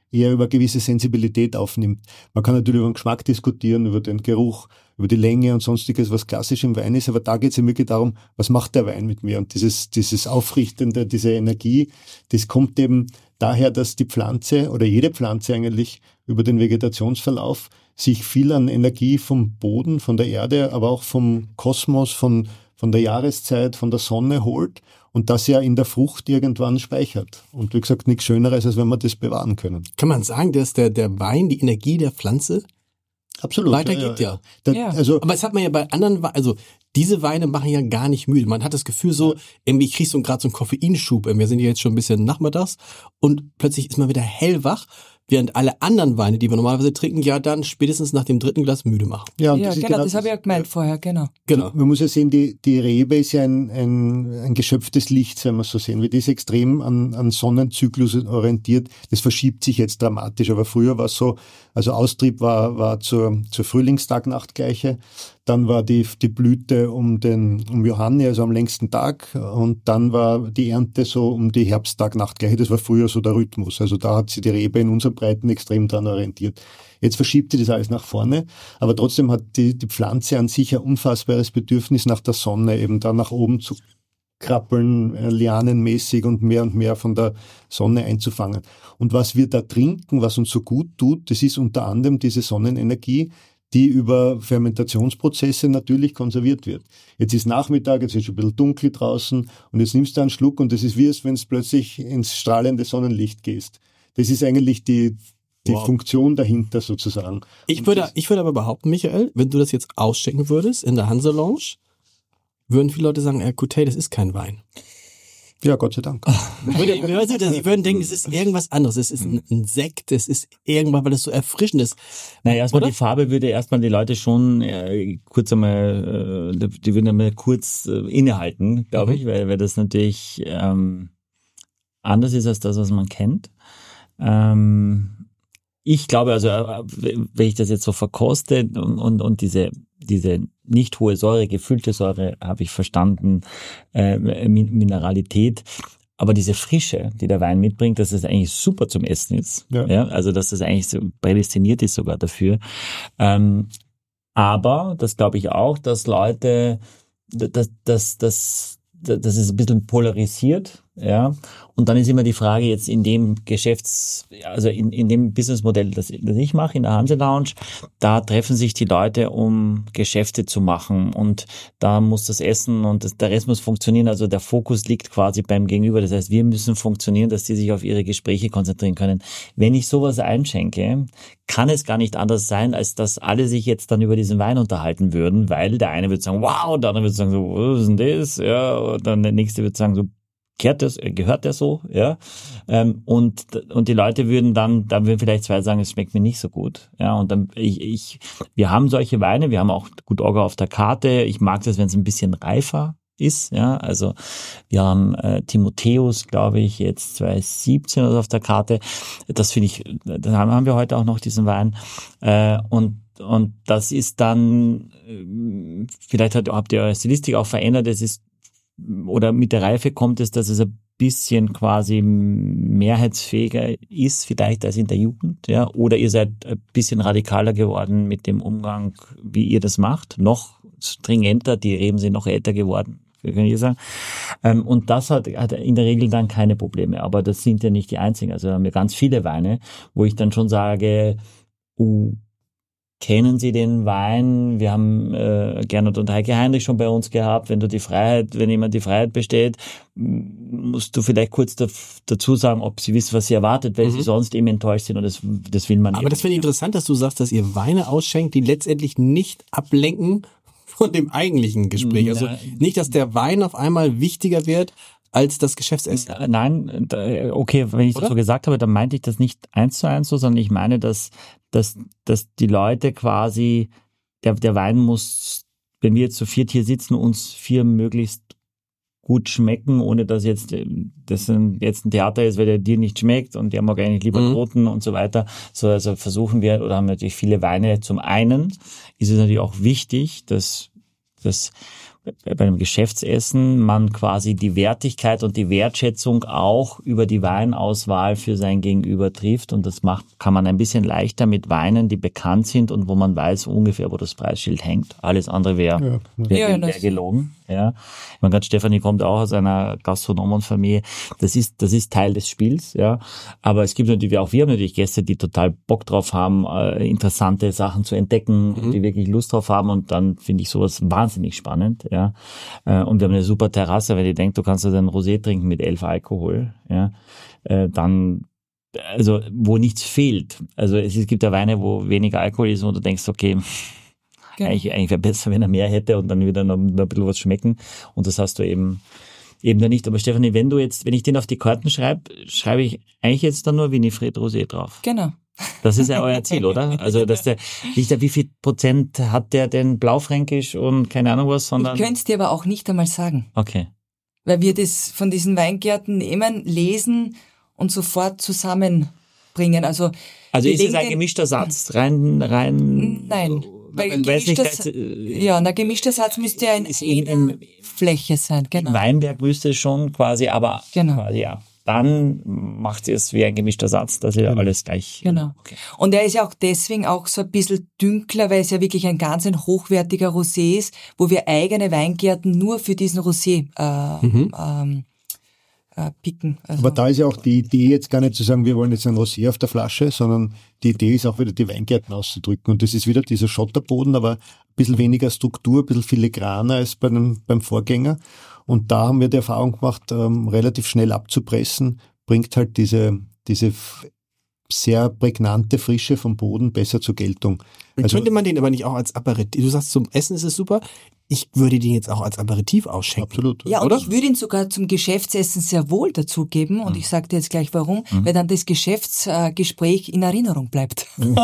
eher über gewisse Sensibilität aufnimmt. Man kann natürlich über den Geschmack diskutieren, über den Geruch, über die Länge und sonstiges, was klassisch im Wein ist, aber da geht es ja wirklich darum, was macht der Wein mit mir? Und dieses Aufrichtende, diese Energie, das kommt eben daher, dass die Pflanze oder jede Pflanze eigentlich über den Vegetationsverlauf sich viel an Energie vom Boden, von der Erde, aber auch vom Kosmos, von der Jahreszeit, von der Sonne holt und das ja in der Frucht irgendwann speichert. Und wie gesagt, nichts Schöneres, als wenn wir das bewahren können. Kann man sagen, dass der Wein die Energie der Pflanze absolut weitergibt? Ja. Also, aber das hat man ja bei anderen, also diese Weine machen ja gar nicht müde. Man hat das Gefühl so, irgendwie ich krieg gerade so einen Koffeinschub. Wir sind ja jetzt schon ein bisschen nachmittags und plötzlich ist man wieder hellwach, während alle anderen Weine, die wir normalerweise trinken, ja dann spätestens nach dem 3. Glas müde machen. Ja, genau, das habe ich ja gemeint vorher, genau. Man muss ja sehen, die Rebe ist ja ein Geschöpf des Lichts, wenn wir es so sehen. Wie die ist extrem an Sonnenzyklus orientiert. Das verschiebt sich jetzt dramatisch, aber früher war es so, also Austrieb war zur Frühlingstag-Nachtgleiche, dann war die Blüte um Johanni, also am längsten Tag, und dann war die Ernte so um die Herbsttag-Nachtgleiche. Das war früher so der Rhythmus. Also da hat sich die Rebe in unseren Breiten extrem dran orientiert. Jetzt verschiebt sie das alles nach vorne, aber trotzdem hat die Pflanze an sich ein unfassbares Bedürfnis nach der Sonne, eben da nach oben zu krabbeln, lianenmäßig und mehr von der Sonne einzufangen. Und was wir da trinken, was uns so gut tut, das ist unter anderem diese Sonnenenergie, die über Fermentationsprozesse natürlich konserviert wird. Jetzt ist Nachmittag, jetzt ist schon ein bisschen dunkel draußen und jetzt nimmst du einen Schluck und das ist wie, als wenn es plötzlich ins strahlende Sonnenlicht gehst. Das ist eigentlich die Funktion dahinter sozusagen. Ich würde aber behaupten, Michael, wenn du das jetzt ausschenken würdest in der Hansa Lounge, würden viele Leute sagen, Coutet, das ist kein Wein. Ja, Gott sei Dank. Sie würden denken, es ist irgendwas anderes. Es ist ein Sekt, es ist irgendwas, weil es so erfrischend ist. Naja, erstmal die Farbe würde erstmal die Leute schon kurz einmal, die würden einmal kurz innehalten, glaube ich, weil das natürlich anders ist als das, was man kennt. Ich glaube, also wenn ich das jetzt so verkoste und diese nicht hohe Säure, gefüllte Säure, habe ich verstanden, Mineralität, aber diese Frische, die der Wein mitbringt, dass es eigentlich super zum Essen ist. Ja, also dass das eigentlich so prädestiniert ist sogar dafür. Aber das glaube ich auch, dass Leute, das ist ein bisschen polarisiert, ja. Und dann ist immer die Frage jetzt in dem also in dem Businessmodell, das ich mache, in der Hansa Lounge, da treffen sich die Leute, um Geschäfte zu machen und da muss das Essen und der Rest muss funktionieren. Also der Fokus liegt quasi beim Gegenüber. Das heißt, wir müssen funktionieren, dass die sich auf ihre Gespräche konzentrieren können. Wenn ich sowas einschenke, kann es gar nicht anders sein, als dass alle sich jetzt dann über diesen Wein unterhalten würden, weil der eine wird sagen, wow, der andere wird sagen, so, was ist denn das? Ja, und dann der nächste wird sagen, so, gehört der so, ja, und die Leute würden da würden vielleicht zwei sagen, es schmeckt mir nicht so gut, ja, und dann wir haben solche Weine, wir haben auch gut Orga auf der Karte, ich mag das, wenn es ein bisschen reifer ist, ja, also wir haben Timotheus, glaube ich, jetzt 2017 oder so auf der Karte, das finde ich, da haben wir heute auch noch diesen Wein, und das ist dann, vielleicht habt ihr eure Stilistik auch verändert, es ist, oder mit der Reife kommt es, dass es ein bisschen quasi mehrheitsfähiger ist, vielleicht als in der Jugend, ja, oder ihr seid ein bisschen radikaler geworden mit dem Umgang, wie ihr das macht, noch stringenter, die Reben sind noch älter geworden, kann ich sagen. Und das hat in der Regel dann keine Probleme, aber das sind ja nicht die einzigen, also haben wir ganz viele Weine, wo ich dann schon sage, kennen Sie den Wein? Wir haben Gernot und Heike Heinrich schon bei uns gehabt. Wenn jemand die Freiheit besteht, musst du vielleicht kurz dazu sagen, ob Sie wissen, was Sie erwartet, weil Sie sonst eben enttäuscht sind und das will man nicht. Aber das finde ich interessant, dass du sagst, dass ihr Weine ausschenkt, die letztendlich nicht ablenken von dem eigentlichen Gespräch. Also nicht, dass der Wein auf einmal wichtiger wird als das Geschäftsessen. Nein, okay, wenn ich das so gesagt habe, dann meinte ich das nicht 1:1 so, sondern ich meine, dass die Leute quasi, der Wein muss, wenn wir jetzt zu viert hier sitzen, uns 4 möglichst gut schmecken, ohne dass jetzt ein Theater ist, weil der dir nicht schmeckt und der mag eigentlich lieber Roten und so weiter. So, also versuchen wir, oder haben natürlich viele Weine. Zum einen ist es natürlich auch wichtig, dass bei einem Geschäftsessen man quasi die Wertigkeit und die Wertschätzung auch über die Weinauswahl für sein Gegenüber trifft. Und das kann man ein bisschen leichter mit Weinen, die bekannt sind und wo man weiß ungefähr, wo das Preisschild hängt. Alles andere wäre gelogen. Ja. Ich meine, gerade Stefanie kommt auch aus einer Gastronomenfamilie. Das ist Teil des Spiels, ja. Aber es gibt natürlich auch, wir haben natürlich Gäste, die total Bock drauf haben, interessante Sachen zu entdecken, die wirklich Lust drauf haben, und dann finde ich sowas wahnsinnig spannend, ja. Und wir haben eine super Terrasse, wenn ihr denkt, du kannst einen Rosé trinken mit 11 Alkohol, ja, dann, also, wo nichts fehlt. Also, es gibt ja Weine, wo weniger Alkohol ist, und du denkst, okay, genau. Eigentlich wäre besser, wenn er mehr hätte und dann wieder noch ein bisschen was schmecken. Und das hast du eben da nicht. Aber Stefanie, wenn ich den auf die Karten schreibe ich eigentlich jetzt dann nur Winifred Rosé drauf. Genau. Das ist ja euer Ziel, oder? Also, wie viel Prozent hat der denn Blaufränkisch und keine Ahnung was, sondern? Ich könnte es dir aber auch nicht einmal sagen. Okay. Weil wir das von diesen Weingärten nehmen, lesen und sofort zusammenbringen. Also ist es ein gemischter Satz? Rein? Nein. Weil gemischter Satz müsste ja in Fläche sein, genau. Im Weinberg müsste es schon quasi, aber genau. Quasi, ja. Dann macht es wie ein gemischter Satz, das ist ja alles gleich. Genau. Okay. Und er ist ja auch deswegen auch so ein bisschen dünkler, weil es ja wirklich ein hochwertiger Rosé ist, wo wir eigene Weingärten nur für diesen Rosé picken. Also. Aber da ist ja auch die Idee jetzt gar nicht zu sagen, wir wollen jetzt ein Rosé auf der Flasche, sondern die Idee ist auch wieder die Weingärten auszudrücken. Und das ist wieder dieser Schotterboden, aber ein bisschen weniger Struktur, ein bisschen filigraner als beim Vorgänger. Und da haben wir die Erfahrung gemacht, relativ schnell abzupressen, bringt halt diese sehr prägnante Frische vom Boden besser zur Geltung. Also, könnte man den aber nicht auch als Aperitif, du sagst, zum Essen ist es super, ich würde den jetzt auch als Aperitif ausschenken. Absolut. Ja, und ich würde ihn sogar zum Geschäftsessen sehr wohl dazugeben, und ich sage dir jetzt gleich warum, weil dann das Geschäftsgespräch in Erinnerung bleibt.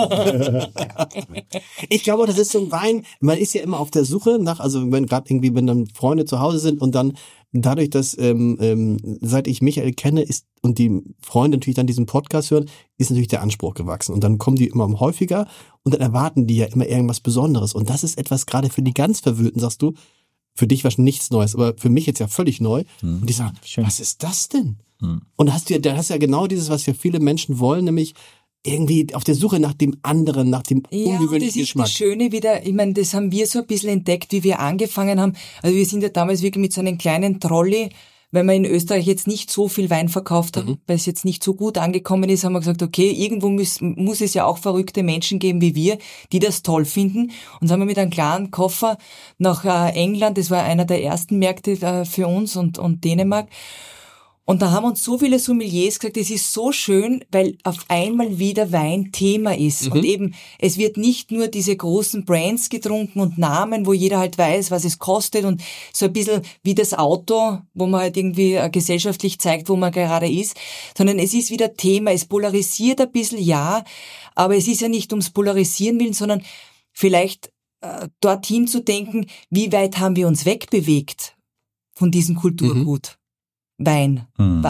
Ich glaube, das ist so ein Wein, man ist ja immer auf der Suche nach, also wenn dann Freunde zu Hause sind und dann dadurch, dass seit ich Michael kenne und die Freunde natürlich dann diesen Podcast hören, ist natürlich der Anspruch gewachsen. Und dann kommen die immer häufiger und dann erwarten die ja immer irgendwas Besonderes. Und das ist etwas gerade für die ganz Verwöhnten, sagst du, für dich wahrscheinlich nichts Neues, aber für mich jetzt ja völlig neu. Und die sagen, was ist das denn? Und da hast du ja genau dieses, was ja viele Menschen wollen, nämlich irgendwie auf der Suche nach dem anderen, nach dem ungewöhnlichen Geschmack. Das ist das Schöne wieder, ich meine, das haben wir so ein bisschen entdeckt, wie wir angefangen haben. Also wir sind ja damals wirklich mit so einem kleinen Trolley, weil wir in Österreich jetzt nicht so viel Wein verkauft haben, weil es jetzt nicht so gut angekommen ist, haben wir gesagt, okay, irgendwo muss es ja auch verrückte Menschen geben wie wir, die das toll finden. Und so haben wir mit einem kleinen Koffer nach England, das war einer der ersten Märkte für uns, und Dänemark. Und da haben uns so viele Sommeliers gesagt, es ist so schön, weil auf einmal wieder Wein Thema ist. Und eben, es wird nicht nur diese großen Brands getrunken und Namen, wo jeder halt weiß, was es kostet, und so ein bisschen wie das Auto, wo man halt irgendwie gesellschaftlich zeigt, wo man gerade ist, sondern es ist wieder Thema. Es polarisiert ein bisschen, ja, aber es ist ja nicht ums Polarisieren willen, sondern vielleicht dorthin zu denken, wie weit haben wir uns wegbewegt von diesem Kulturgut. Wein.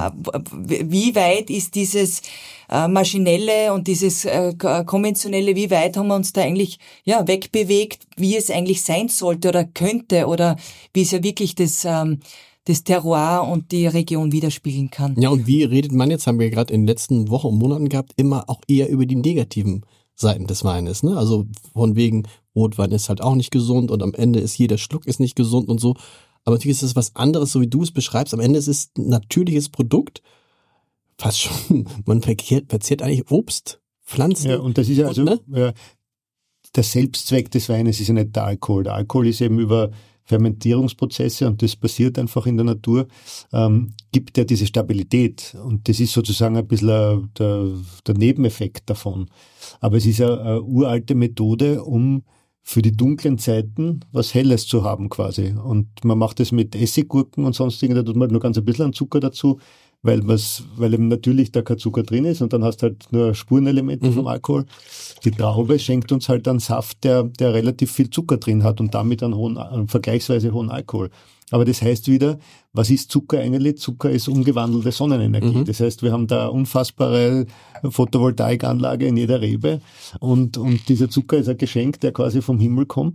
Wie weit ist dieses maschinelle und dieses konventionelle, wie weit haben wir uns da eigentlich wegbewegt, wie es eigentlich sein sollte oder könnte, oder wie es ja wirklich das Terroir und die Region widerspiegeln kann. Ja, und wie redet man jetzt, haben wir gerade in den letzten Wochen und Monaten gehabt, immer auch eher über die negativen Seiten des Weines, ne? Also von wegen, Rotwein ist halt auch nicht gesund und am Ende ist jeder Schluck ist nicht gesund und so. Aber natürlich ist es was anderes, so wie du es beschreibst. Am Ende ist es ein natürliches Produkt. Fast schon, man verzehrt eigentlich Obst, Pflanzen. Ja, und das ist ja der Selbstzweck des Weines ist ja nicht der Alkohol. Der Alkohol ist eben über Fermentierungsprozesse, und das passiert einfach in der Natur, gibt ja diese Stabilität. Und das ist sozusagen ein bisschen der Nebeneffekt davon. Aber es ist ja eine uralte Methode, um für die dunklen Zeiten was Helles zu haben quasi. Und man macht das mit Essiggurken und sonstigen, da tut man halt nur ganz ein bisschen an Zucker dazu, weil eben natürlich da kein Zucker drin ist, und dann hast halt nur Spurenelemente vom Alkohol. Die Traube schenkt uns halt einen Saft, der relativ viel Zucker drin hat und damit einen vergleichsweise hohen Alkohol. Aber das heißt wieder, was ist Zucker eigentlich? Zucker ist umgewandelte Sonnenenergie. Das heißt, wir haben da unfassbare Photovoltaikanlage in jeder Rebe, und dieser Zucker ist ein Geschenk, der quasi vom Himmel kommt.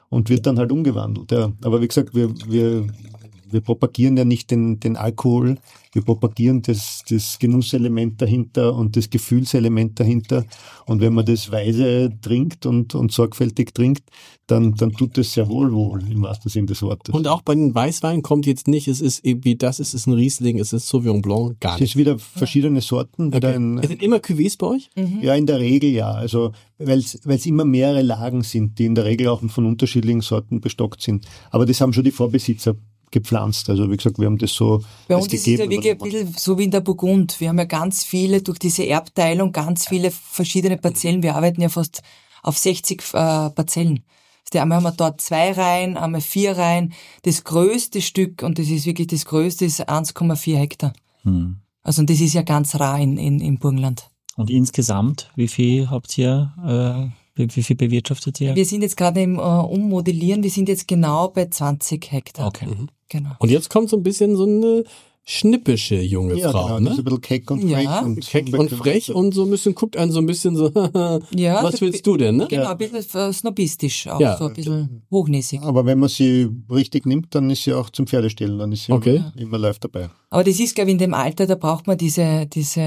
und wird dann halt umgewandelt. Ja. Aber wie gesagt, wir propagieren ja nicht den Alkohol, wir propagieren das Genusselement dahinter und das Gefühlselement dahinter. Und wenn man das weise trinkt und sorgfältig trinkt, dann tut es sehr wohl, im wahrsten Sinne des Wortes. Und auch bei den Weißweinen kommt jetzt nicht, es ist irgendwie das, es ist ein Riesling, es ist Sauvignon Blanc, gar nicht. Es ist wieder verschiedene Sorten. Okay. Es sind immer Cuvées bei euch? Ja, in der Regel ja. Also, weil es immer mehrere Lagen sind, die in der Regel auch von unterschiedlichen Sorten bestockt sind. Aber das haben schon die Vorbesitzer gepflanzt. Also wie gesagt, wir haben das so bei uns ist es ja wirklich ein bisschen so wie in der Burgund. Wir haben ja ganz viele, durch diese Erbteilung, ganz viele verschiedene Parzellen. Wir arbeiten ja fast auf 60 Parzellen. Einmal haben wir dort 2 Reihen, einmal 4 Reihen. Das größte Stück, und das ist wirklich das größte, ist 1,4 Hektar. Also und das ist ja ganz rar im Burgenland. Und insgesamt, wie viel habt ihr, wie viel bewirtschaftet ihr? Wir sind jetzt gerade im Ummodellieren, wir sind jetzt genau bei 20 Hektar. Okay. Genau. Und jetzt kommt so ein bisschen so eine schnippische junge Frau, genau, ne? Das ist ein bisschen keck und frech. Ja. Keck und frech und so ein bisschen, guckt einen so ein bisschen so, Ja, was willst du denn, ne? Genau, ein bisschen snobistisch, auch Ja. so ein bisschen hochnäsig. Aber wenn man sie richtig nimmt, dann ist sie auch zum Pferdestellen, dann ist sie Okay. immer live dabei. Aber das ist, glaube ich, in dem Alter, da braucht man diese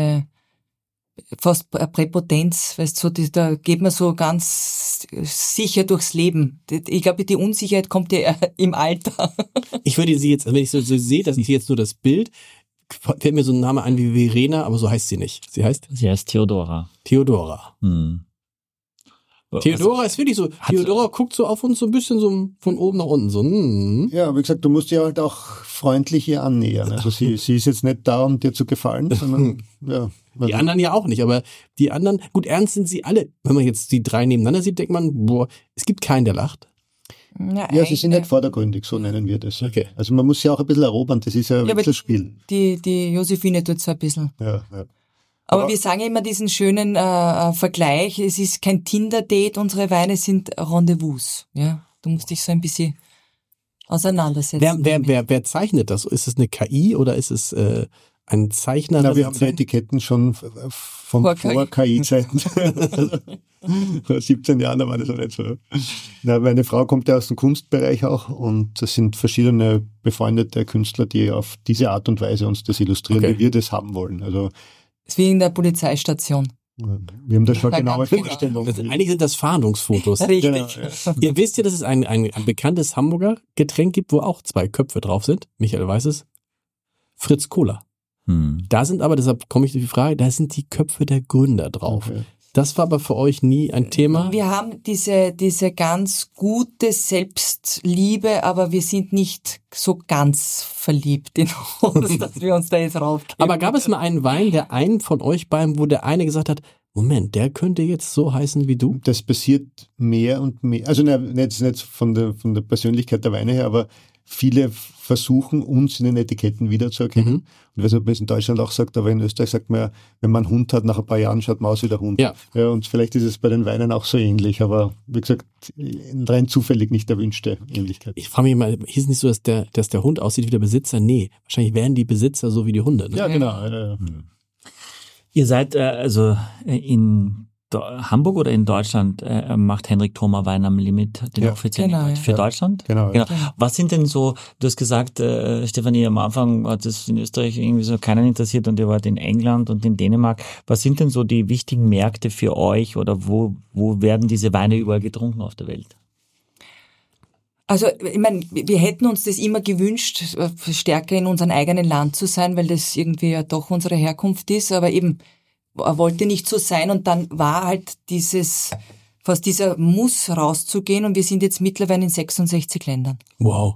fast Präpotenz, weißt du, da geht man so ganz sicher durchs Leben. Ich glaube, die Unsicherheit kommt ja im Alter. Ich würde sie jetzt, wenn ich so sehe, dass ich sehe jetzt nur das Bild, fällt mir so ein Name ein wie Verena, aber so heißt sie nicht. Sie heißt Theodora. Theodora. Theodora ist wirklich so, Theodora guckt so auf uns so ein bisschen so von oben nach unten, so, Ja, wie gesagt, du musst dir halt auch freundlich ihr annähern. Also sie ist jetzt nicht da, um dir zu gefallen, sondern, ja. Die anderen ja auch nicht, aber die anderen, gut, ernst sind sie alle. Wenn man jetzt die 3 nebeneinander sieht, denkt man, boah, es gibt keinen, der lacht. Ja, sie sind nicht vordergründig, so nennen wir das. Okay. Also man muss sie auch ein bisschen erobern, das ist ja ein Wechselspiel. Die Josephine tut so ein bisschen. Ja. Aber wir sagen immer diesen schönen Vergleich, es ist kein Tinder-Date, unsere Weine sind Rendezvous. Ja, du musst dich so ein bisschen auseinandersetzen. Wer zeichnet das? Ist es eine KI oder ist es ein Zeichner? Na, wir haben die Etiketten schon von vor KI-Zeiten. Vor 17 Jahren, da war das noch nicht so. Na, meine Frau kommt ja aus dem Kunstbereich auch und es sind verschiedene befreundete Künstler, die auf diese Art und Weise uns das illustrieren, wie wir das haben wollen. Also das ist wie in der Polizeistation. wir haben da schon genaue Vorstellungen. Eigentlich sind das Fahndungsfotos. Richtig. Genau, ja. Ihr wisst ja, dass es ein bekanntes Hamburger Getränk gibt, wo auch 2 Köpfe drauf sind. Michael weiß es. Fritz Cola. Da sind aber, deshalb komme ich auf die Frage, da sind die Köpfe der Gründer drauf. Okay. Das war aber für euch nie ein Thema? Wir haben diese ganz gute Selbstliebe, aber wir sind nicht so ganz verliebt in uns, dass wir uns da jetzt raufgeben. Aber gab es mal einen Wein, der einen von euch beiden, wo der eine gesagt hat, Moment, der könnte jetzt so heißen wie du? Das passiert mehr und mehr. Also nicht von der Persönlichkeit der Weine her, aber viele versuchen, uns in den Etiketten wiederzuerkennen. Und ich weiß nicht, ob man es in Deutschland auch sagt, aber in Österreich sagt man ja, wenn man einen Hund hat, nach ein paar Jahren schaut man aus wie der Hund. Ja. Und vielleicht ist es bei den Weinen auch so ähnlich, aber wie gesagt, rein zufällig nicht erwünschte Ähnlichkeit. Ich frage mich mal, hieß es nicht so, dass der Hund aussieht wie der Besitzer? Nee, wahrscheinlich wären die Besitzer so wie die Hunde. Ne? Ja, genau. Ihr seid also in Hamburg oder in Deutschland macht Henrik Thoma Wein am Limit den offiziellen für Deutschland? Genau. Was sind denn so, du hast gesagt, Stefanie, am Anfang hat es in Österreich irgendwie so keinen interessiert und ihr wart in England und in Dänemark. Was sind denn so die wichtigen Märkte für euch oder wo werden diese Weine überall getrunken auf der Welt? Also, ich meine, wir hätten uns das immer gewünscht, stärker in unserem eigenen Land zu sein, weil das irgendwie ja doch unsere Herkunft ist, aber eben wollte nicht so sein und dann war halt fast dieser Muss rauszugehen und wir sind jetzt mittlerweile in 66 Ländern. Wow.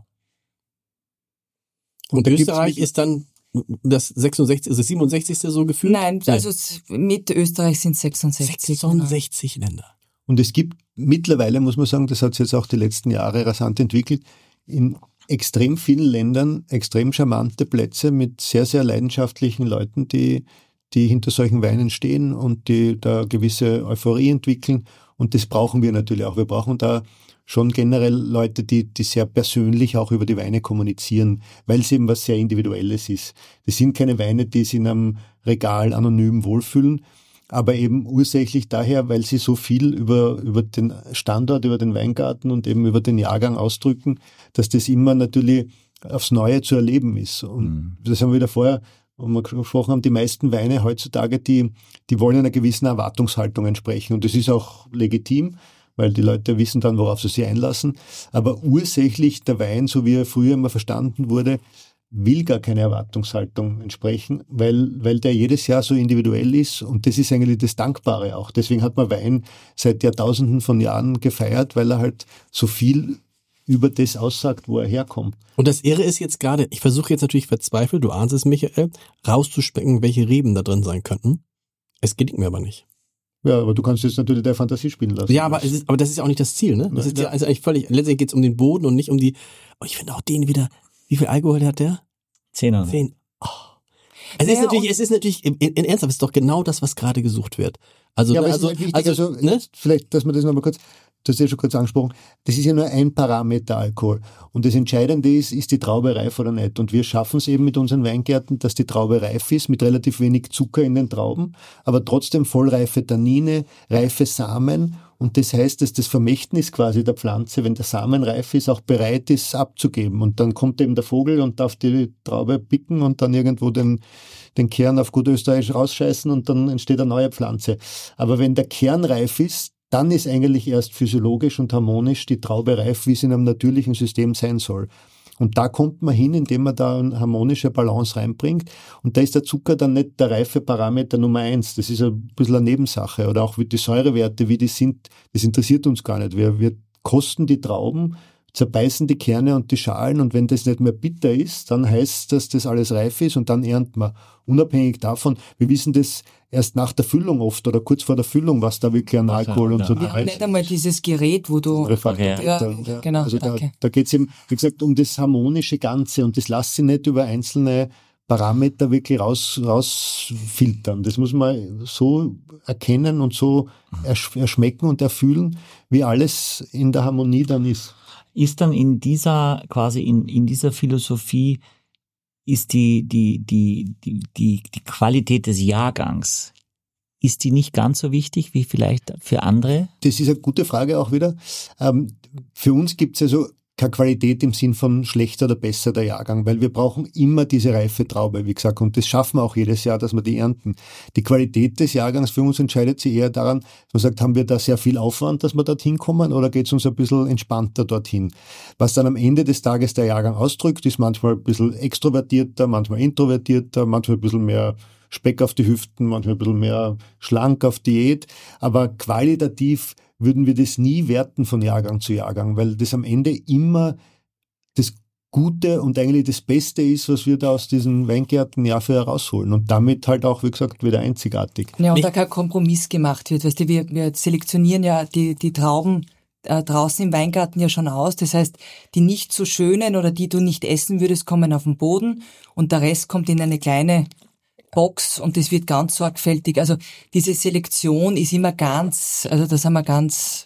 Und Österreich ist dann das 66, also 67. so gefühlt? Nein, also mit Österreich sind 66. 66 Länder. Und es gibt mittlerweile, muss man sagen, das hat sich jetzt auch die letzten Jahre rasant entwickelt, in extrem vielen Ländern extrem charmante Plätze mit sehr, sehr leidenschaftlichen Leuten, die hinter solchen Weinen stehen und die da gewisse Euphorie entwickeln. Und das brauchen wir natürlich auch. Wir brauchen da schon generell Leute, die sehr persönlich auch über die Weine kommunizieren, weil es eben was sehr Individuelles ist. Das sind keine Weine, die sich in einem Regal anonym wohlfühlen, aber eben ursächlich daher, weil sie so viel über den Standort, über den Weingarten und eben über den Jahrgang ausdrücken, dass das immer natürlich aufs Neue zu erleben ist. Und das haben wir wieder vorher, wo wir gesprochen haben, die meisten Weine heutzutage, die wollen einer gewissen Erwartungshaltung entsprechen. Und das ist auch legitim, weil die Leute wissen dann, worauf sie sich einlassen. Aber ursächlich der Wein, so wie er früher immer verstanden wurde, will gar keine Erwartungshaltung entsprechen, weil der jedes Jahr so individuell ist und das ist eigentlich das Dankbare auch. Deswegen hat man Wein seit Jahrtausenden von Jahren gefeiert, weil er halt so viel über das aussagt, wo er herkommt. Und das Irre ist jetzt gerade, ich versuche jetzt natürlich verzweifelt, du ahnst es, Michael, rauszuspecken, welche Reben da drin sein könnten. Es gelingt mir aber nicht. Ja, aber du kannst jetzt natürlich der Fantasie spielen lassen. Ja, aber das ist ja auch nicht das Ziel, ne? Das ist ja also eigentlich völlig, letztendlich geht es um den Boden und nicht um die, ich finde auch den wieder, wie viel Alkohol hat der? 10. 10. Oh. Es ist natürlich, in Ernsthaft, es ist doch genau das, was gerade gesucht wird. Also, ja, aber es ist halt wichtig, ne? Vielleicht, dass man das nochmal kurz, du hast ja schon kurz angesprochen, das ist ja nur ein Parameter Alkohol. Und das Entscheidende ist die Traube reif oder nicht. Und wir schaffen es eben mit unseren Weingärten, dass die Traube reif ist, mit relativ wenig Zucker in den Trauben, aber trotzdem vollreife Tannine, reife Samen. Und das heißt, dass das Vermächtnis quasi der Pflanze, wenn der Samen reif ist, auch bereit ist abzugeben. Und dann kommt eben der Vogel und darf die Traube picken und dann irgendwo den Kern auf gut Österreichisch rausscheißen und dann entsteht eine neue Pflanze. Aber wenn der Kern reif ist, dann ist eigentlich erst physiologisch und harmonisch die Traube reif, wie es in einem natürlichen System sein soll. Und da kommt man hin, indem man da eine harmonische Balance reinbringt. Und da ist der Zucker dann nicht der Reifeparameter Nummer 1. Das ist ein bisschen eine Nebensache. Oder auch die Säurewerte, wie die sind, das interessiert uns gar nicht. Wir kosten die Trauben, zerbeißen die Kerne und die Schalen und wenn das nicht mehr bitter ist, dann heißt das, dass das alles reif ist und dann ernten wir. Unabhängig davon, wir wissen das erst nach der Füllung oft oder kurz vor der Füllung, was da wirklich an Alkohol und so da ist. Nicht einmal dieses Gerät, wo du... Genau, also da geht es eben, wie gesagt, um das harmonische Ganze und das lässt sich nicht über einzelne Parameter wirklich rausfiltern. Das muss man so erkennen und so erschmecken und erfühlen, wie alles in der Harmonie dann ist. Ist dann in dieser Philosophie ist die Qualität des Jahrgangs, ist die nicht ganz so wichtig wie vielleicht für andere? Das ist eine gute Frage auch wieder. Für uns gibt es also keine Qualität im Sinn von schlechter oder besser der Jahrgang, weil wir brauchen immer diese reife Traube, wie gesagt, und das schaffen wir auch jedes Jahr, dass wir die ernten. Die Qualität des Jahrgangs für uns entscheidet sich eher daran, dass man sagt, haben wir da sehr viel Aufwand, dass wir dorthin kommen, oder geht es uns ein bisschen entspannter dorthin? Was dann am Ende des Tages der Jahrgang ausdrückt, ist manchmal ein bisschen extrovertierter, manchmal introvertierter, manchmal ein bisschen mehr Speck auf die Hüften, manchmal ein bisschen mehr schlank auf Diät, aber qualitativ würden wir das nie werten von Jahrgang zu Jahrgang, weil das am Ende immer das Gute und eigentlich das Beste ist, was wir da aus diesen Weingärten Jahr für Jahr rausholen und damit halt auch, wie gesagt, wieder einzigartig. Ja, und da kein Kompromiss gemacht wird. Weißt du, wir selektionieren ja die Trauben draußen im Weingarten ja schon aus. Das heißt, die nicht so schönen oder die du nicht essen würdest, kommen auf den Boden und der Rest kommt in eine kleine Box und das wird ganz sorgfältig. Also diese Selektion ist immer ganz, also da sind wir ganz,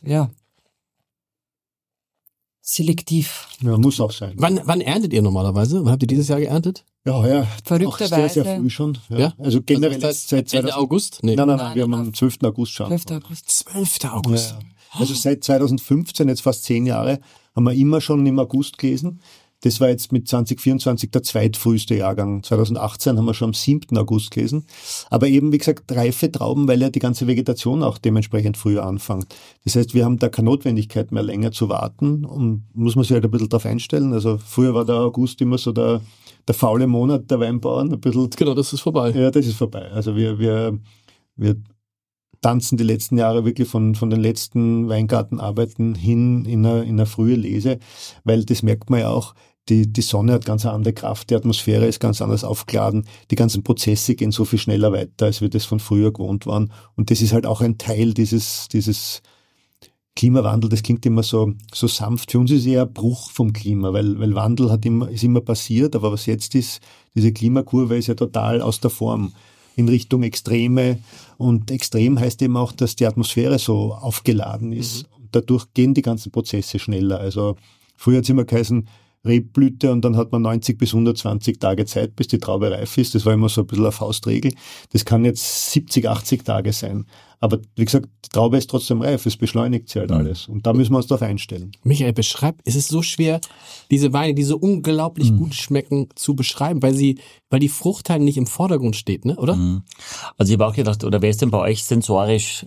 selektiv. Ja, muss auch sein. Wann erntet ihr normalerweise? Wann habt ihr dieses Jahr geerntet? Ja, verrückterweise. Auch sehr früh schon. Ja. Also generell seit Ende August? Nee. Nein, wir haben am 12. August schon. 12. August. Ja. Also seit 2015, jetzt fast 10 Jahre, haben wir immer schon im August gelesen. Das war jetzt mit 2024 der zweitfrüheste Jahrgang. 2018 haben wir schon am 7. August gelesen. Aber eben, wie gesagt, reife Trauben, weil ja die ganze Vegetation auch dementsprechend früher anfängt. Das heißt, wir haben da keine Notwendigkeit mehr, länger zu warten und muss man sich halt ein bisschen darauf einstellen. Also früher war der August immer so der faule Monat der Weinbauern. Ein bisschen. Genau, das ist vorbei. Ja, das ist vorbei. Also wir tanzen die letzten Jahre wirklich von den letzten Weingartenarbeiten hin in eine frühe Lese, weil das merkt man ja auch, die Sonne hat ganz eine andere Kraft, die Atmosphäre ist ganz anders aufgeladen, die ganzen Prozesse gehen so viel schneller weiter, als wir das von früher gewohnt waren. Und das ist halt auch ein Teil dieses Klimawandel, das klingt immer so sanft. Für uns ist es eher ein Bruch vom Klima, weil Wandel ist immer passiert, aber was jetzt ist, diese Klimakurve ist ja total aus der Form in Richtung Extreme. Und extrem heißt eben auch, dass die Atmosphäre so aufgeladen ist. Und dadurch gehen die ganzen Prozesse schneller. Also früher hat es immer geheißen, Rebblüte und dann hat man 90 bis 120 Tage Zeit, bis die Traube reif ist. Das war immer so ein bisschen eine Faustregel. Das kann jetzt 70, 80 Tage sein. Aber wie gesagt, die Traube ist trotzdem reif, es beschleunigt sie halt alles. Und da müssen wir uns darauf einstellen. Michael, es ist so schwer, diese Weine, die so unglaublich gut schmecken, zu beschreiben, weil die Frucht halt nicht im Vordergrund steht, ne, oder? Also ich habe auch gedacht, oder wer ist denn bei euch sensorisch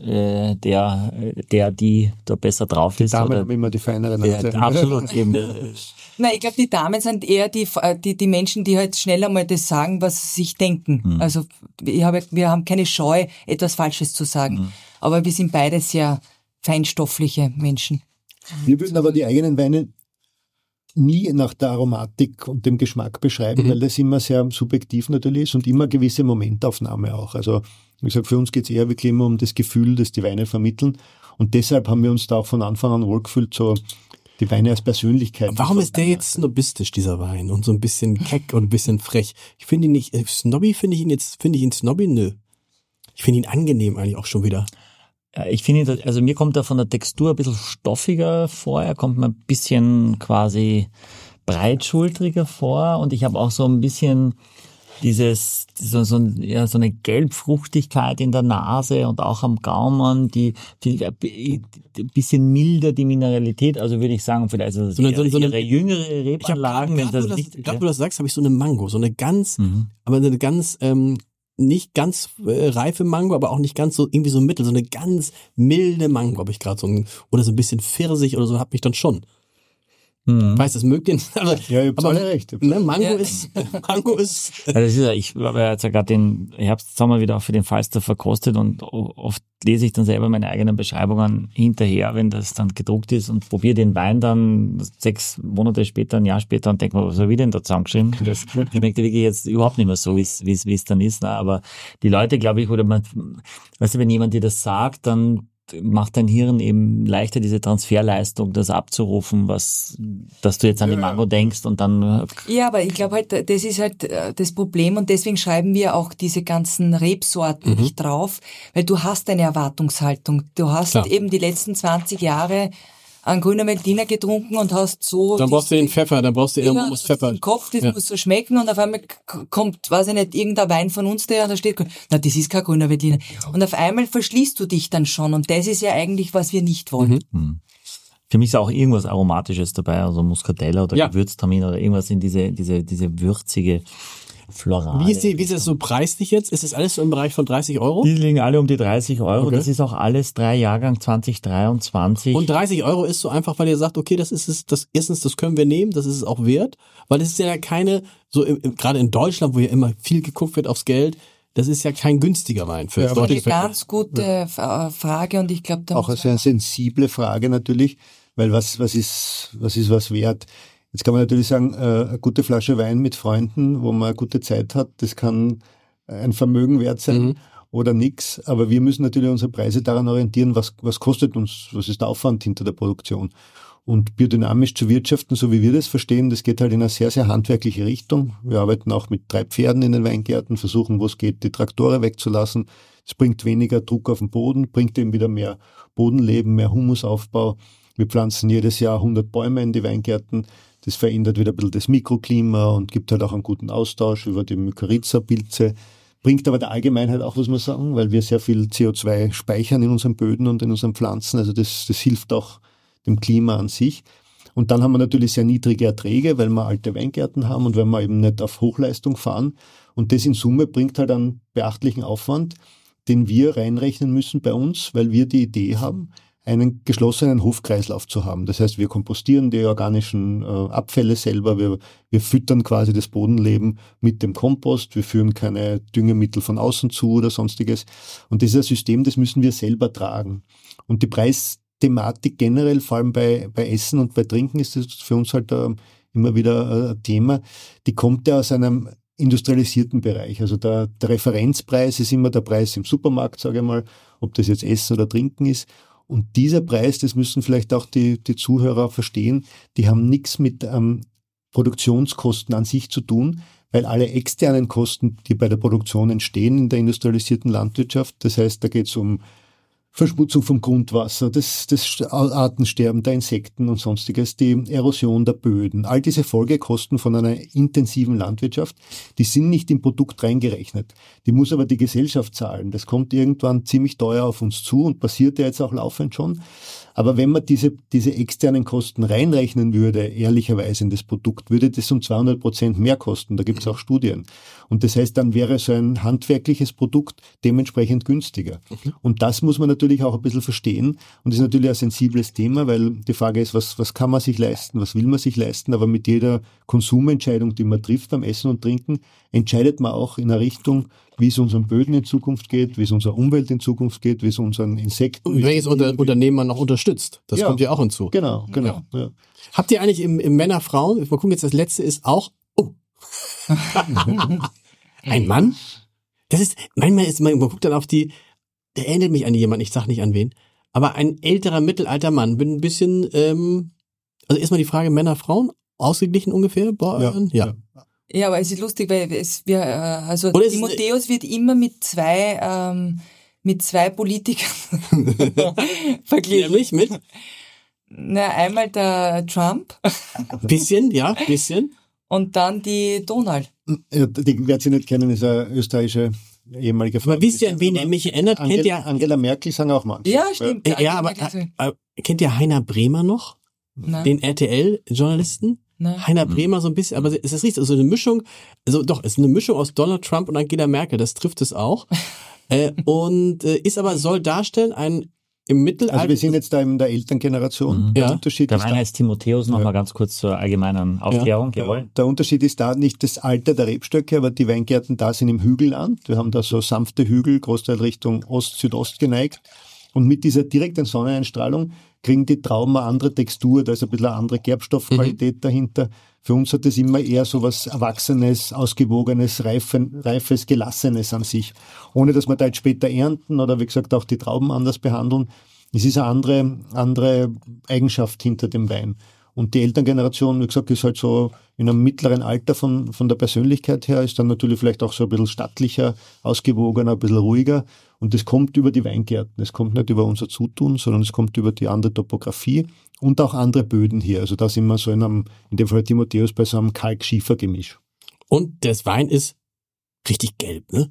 die da besser drauf ist? Die Damen oder? haben immer die feineren Ja, absolut. Eben. Nein, ich glaube, die Damen sind eher die Menschen, die halt schneller mal das sagen, was sie sich denken. Also wir haben keine Scheu, etwas Falsches zu sagen. Aber wir sind beide sehr feinstoffliche Menschen. Wir würden aber die eigenen Weine nie nach der Aromatik und dem Geschmack beschreiben, weil das immer sehr subjektiv natürlich ist und immer gewisse Momentaufnahme auch. Also wie gesagt, für uns geht es eher wirklich immer um das Gefühl, das die Weine vermitteln. Und deshalb haben wir uns da auch von Anfang an wohlgefühlt, so die Weine als Persönlichkeit. Warum ist der jetzt snobistisch, dieser Wein, und so ein bisschen keck und ein bisschen frech? Ich finde ihn nicht, snobby finde ich ihn snobby? Nö. Ich finde ihn angenehm eigentlich auch schon wieder. Ja, ich finde, also mir kommt er von der Textur ein bisschen stoffiger vor, er kommt mir ein bisschen quasi breitschultriger vor und ich habe auch so ein bisschen so eine Gelbfruchtigkeit in der Nase und auch am Gaumen, die ein bisschen milder, die Mineralität, also würde ich sagen, vielleicht so ihre jüngere Rebanlagen. Gerade du das sagst, habe ich so eine Mango, so eine ganz, aber eine ganz, nicht ganz reife Mango, aber auch nicht ganz so, irgendwie so mittel, so eine ganz milde Mango habe ich gerade oder so ein bisschen Pfirsich oder so, hat mich dann schon. Weißt du, das mögt ihr nicht. Also, ja, ihr habt alle recht. Ne, Mango ist. Ja, das ist ja, ich habe jetzt ja gerade den Herbstsommer wieder auch für den Falstaff verkostet und oft lese ich dann selber meine eigenen Beschreibungen hinterher, wenn das dann gedruckt ist und probiere den Wein dann 6 Monate später, ein Jahr später und denke mir, was habe ich denn da zusammengeschrieben? Das schmeckt wirklich jetzt überhaupt nicht mehr so, wie es dann ist. Ne? Aber die Leute, glaube ich, oder weißt du, wenn jemand dir das sagt, dann macht dein Hirn eben leichter, diese Transferleistung, das abzurufen, dass du jetzt an die Mango denkst und dann... Ja, aber ich glaube halt, das ist halt das Problem und deswegen schreiben wir auch diese ganzen Rebsorten nicht drauf, weil du hast eine Erwartungshaltung. Du hast eben die letzten 20 Jahre einen grüner Veltliner getrunken und hast so... Dann brauchst du den Pfeffer, dann brauchst du irgendwas Pfeffer. Im Kopf, das muss so schmecken und auf einmal kommt, weiß ich nicht, irgendein Wein von uns, der da steht, na, das ist kein grüner Veltliner. Und auf einmal verschließt du dich dann schon und das ist ja eigentlich, was wir nicht wollen. Für mich ist auch irgendwas Aromatisches dabei, also Muscatella oder Gewürztraminer oder irgendwas in diese würzige Floral. Wie ist das so preislich jetzt? Ist das alles so im Bereich von 30 €? Die liegen alle um die 30 €. Okay. Das ist auch alles 3 Jahrgang 2023. Und 30 € ist so einfach, weil ihr sagt, okay, das ist es, das können wir nehmen, das ist es auch wert. Weil es ist ja keine, gerade in Deutschland, wo ja immer viel geguckt wird aufs Geld, das ist ja kein günstiger Wein für das ist eine ganz gute Frage und ich glaube, auch eine sehr sensible Frage natürlich, weil was ist was wert? Jetzt kann man natürlich sagen, eine gute Flasche Wein mit Freunden, wo man eine gute Zeit hat, das kann ein Vermögen wert sein oder nix. Aber wir müssen natürlich unsere Preise daran orientieren, was kostet uns, was ist der Aufwand hinter der Produktion. Und biodynamisch zu wirtschaften, so wie wir das verstehen, das geht halt in eine sehr, sehr handwerkliche Richtung. Wir arbeiten auch mit 3 Pferden in den Weingärten, versuchen, wo es geht, die Traktoren wegzulassen. Es bringt weniger Druck auf den Boden, bringt eben wieder mehr Bodenleben, mehr Humusaufbau. Wir pflanzen jedes Jahr 100 Bäume in die Weingärten. Das verändert wieder ein bisschen das Mikroklima und gibt halt auch einen guten Austausch über die Mykorrhiza-Pilze. Bringt aber der Allgemeinheit auch, muss man sagen, weil wir sehr viel CO2 speichern in unseren Böden und in unseren Pflanzen. Also das hilft auch dem Klima an sich. Und dann haben wir natürlich sehr niedrige Erträge, weil wir alte Weingärten haben und weil wir eben nicht auf Hochleistung fahren. Und das in Summe bringt halt einen beachtlichen Aufwand, den wir reinrechnen müssen bei uns, weil wir die Idee haben, einen geschlossenen Hofkreislauf zu haben. Das heißt, wir kompostieren die organischen Abfälle selber, wir füttern quasi das Bodenleben mit dem Kompost, wir führen keine Düngemittel von außen zu oder sonstiges. Und das ist ein System, das müssen wir selber tragen. Und die Preisthematik generell, vor allem bei Essen und bei Trinken, ist das für uns halt immer wieder ein Thema. Die kommt ja aus einem industrialisierten Bereich. Also der Referenzpreis ist immer der Preis im Supermarkt, sage ich mal, ob das jetzt Essen oder Trinken ist. Und dieser Preis, das müssen vielleicht auch die Zuhörer verstehen, die haben nichts mit Produktionskosten an sich zu tun, weil alle externen Kosten, die bei der Produktion entstehen in der industrialisierten Landwirtschaft, das heißt, da geht es um Verschmutzung vom Grundwasser, das Artensterben der Insekten und sonstiges, die Erosion der Böden. All diese Folgekosten von einer intensiven Landwirtschaft, die sind nicht im Produkt reingerechnet. Die muss aber die Gesellschaft zahlen. Das kommt irgendwann ziemlich teuer auf uns zu und passiert ja jetzt auch laufend schon. Aber wenn man diese externen Kosten reinrechnen würde, ehrlicherweise in das Produkt, würde das um 200% mehr kosten. Da gibt es auch Studien. Und das heißt, dann wäre so ein handwerkliches Produkt dementsprechend günstiger. Und das muss man natürlich auch ein bisschen verstehen. Und das ist natürlich ein sensibles Thema, weil die Frage ist, was kann man sich leisten, was will man sich leisten? Aber mit jeder Konsumentscheidung, die man trifft beim Essen und Trinken, entscheidet man auch in eine Richtung, wie es unseren Böden in Zukunft geht, wie es unserer Umwelt in Zukunft geht, wie es unseren Insekten... Und welches Unternehmen noch unterstützt, das kommt ja auch hinzu. Genau. Ja. Habt ihr eigentlich im Männer, Frauen, mal gucken, jetzt das letzte ist auch, ein Mann? Das ist, manchmal man guckt dann auf der erinnert mich an jemanden, ich sag nicht an wen, aber ein älterer, mittelalter Mann, bin ein bisschen, also erstmal die Frage, Männer, Frauen, ausgeglichen ungefähr bei euren? Ja. Ja, aber es ist lustig, weil Timotheus wird immer mit zwei Politikern verglichen. Nämlich mit? Einmal der Trump. Bisschen. Und dann die Donald. Ja, die wird sie nicht kennen, ist eine österreichische ehemalige Frau. Aber wisst ihr, an wen er mich erinnert? Kennt ihr Angela Merkel, sagen auch manche. Ja, stimmt. Ja, aber kennt ihr Heiner Bremer noch? Nein. Den RTL-Journalisten? Nein. Heiner Bremer so ein bisschen, aber es ist richtig, also eine Mischung, es ist eine Mischung aus Donald Trump und Angela Merkel, das trifft es auch. Soll darstellen, im Mittelalter. Also wir sind jetzt da in der Elterngeneration. Mhm. Der Unterschied der ist Wein heißt Timotheus, nochmal ganz kurz zur allgemeinen Aufklärung. Ja. Der Unterschied ist da nicht das Alter der Rebstöcke, aber die Weingärten da sind im Hügelland. Wir haben da so sanfte Hügel, Großteil Richtung Ost-Südost geneigt. Und mit dieser direkten Sonneneinstrahlung kriegen die Trauben eine andere Textur, da ist ein bisschen eine andere Gerbstoffqualität dahinter. Für uns hat das immer eher so was Erwachsenes, Ausgewogenes, Reifes, Gelassenes an sich. Ohne, dass wir da jetzt später ernten oder wie gesagt auch die Trauben anders behandeln. Es ist eine andere Eigenschaft hinter dem Wein. Und die Elterngeneration, wie gesagt, ist halt so in einem mittleren Alter von der Persönlichkeit her, ist dann natürlich vielleicht auch so ein bisschen stattlicher, ausgewogener, ein bisschen ruhiger. Und das kommt über die Weingärten. Es kommt nicht über unser Zutun, sondern es kommt über die andere Topografie und auch andere Böden hier. Also da sind wir so in dem Fall Timotheus bei so einem Kalk-Schiefer-Gemisch. Und das Wein ist richtig gelb, ne?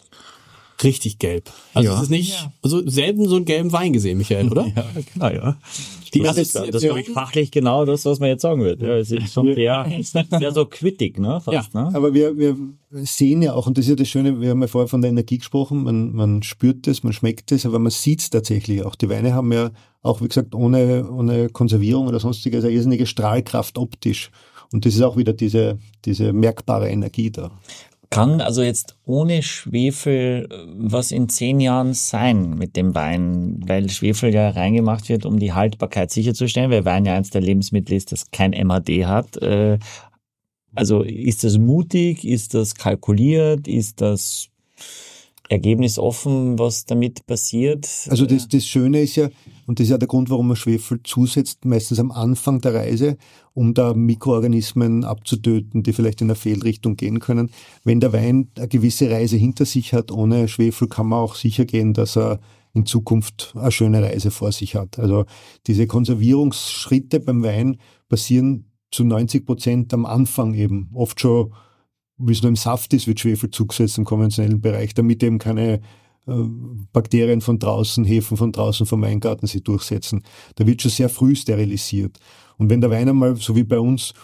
Richtig gelb. Also es ist nicht selten so einen gelben Wein gesehen, Michael, oder? Ja, genau, ja. Das ist glaube ich fachlich genau das, was man jetzt sagen wird. Ja, es ist schon sehr so quittig, ne? Fast, ne? Aber wir sehen ja auch, und das ist ja das Schöne, wir haben ja vorher von der Energie gesprochen, man spürt es, man schmeckt es, aber man sieht es tatsächlich auch. Die Weine haben ja auch, wie gesagt, ohne Konservierung oder sonstiges, eine irrsinnige Strahlkraft optisch. Und das ist auch wieder diese merkbare Energie da. Kann also jetzt ohne Schwefel was in 10 Jahren sein mit dem Wein, weil Schwefel ja reingemacht wird, um die Haltbarkeit sicherzustellen, weil Wein ja eins der Lebensmittel ist, das kein MHD hat. Also ist das mutig, ist das kalkuliert, ist das ergebnisoffen, was damit passiert? Also das Schöne ist ja, und das ist ja der Grund, warum man Schwefel zusetzt, meistens am Anfang der Reise, um da Mikroorganismen abzutöten, die vielleicht in eine Fehlrichtung gehen können. Wenn der Wein eine gewisse Reise hinter sich hat, ohne Schwefel, kann man auch sicher gehen, dass er in Zukunft eine schöne Reise vor sich hat. Also diese Konservierungsschritte beim Wein passieren zu 90% am Anfang eben. Oft schon, wie es nur im Saft ist, wird Schwefel zugesetzt im konventionellen Bereich, damit eben keine Bakterien von draußen, Hefen von draußen vom Weingarten sich durchsetzen. Da wird schon sehr früh sterilisiert. Und wenn der Wein einmal, so wie bei uns,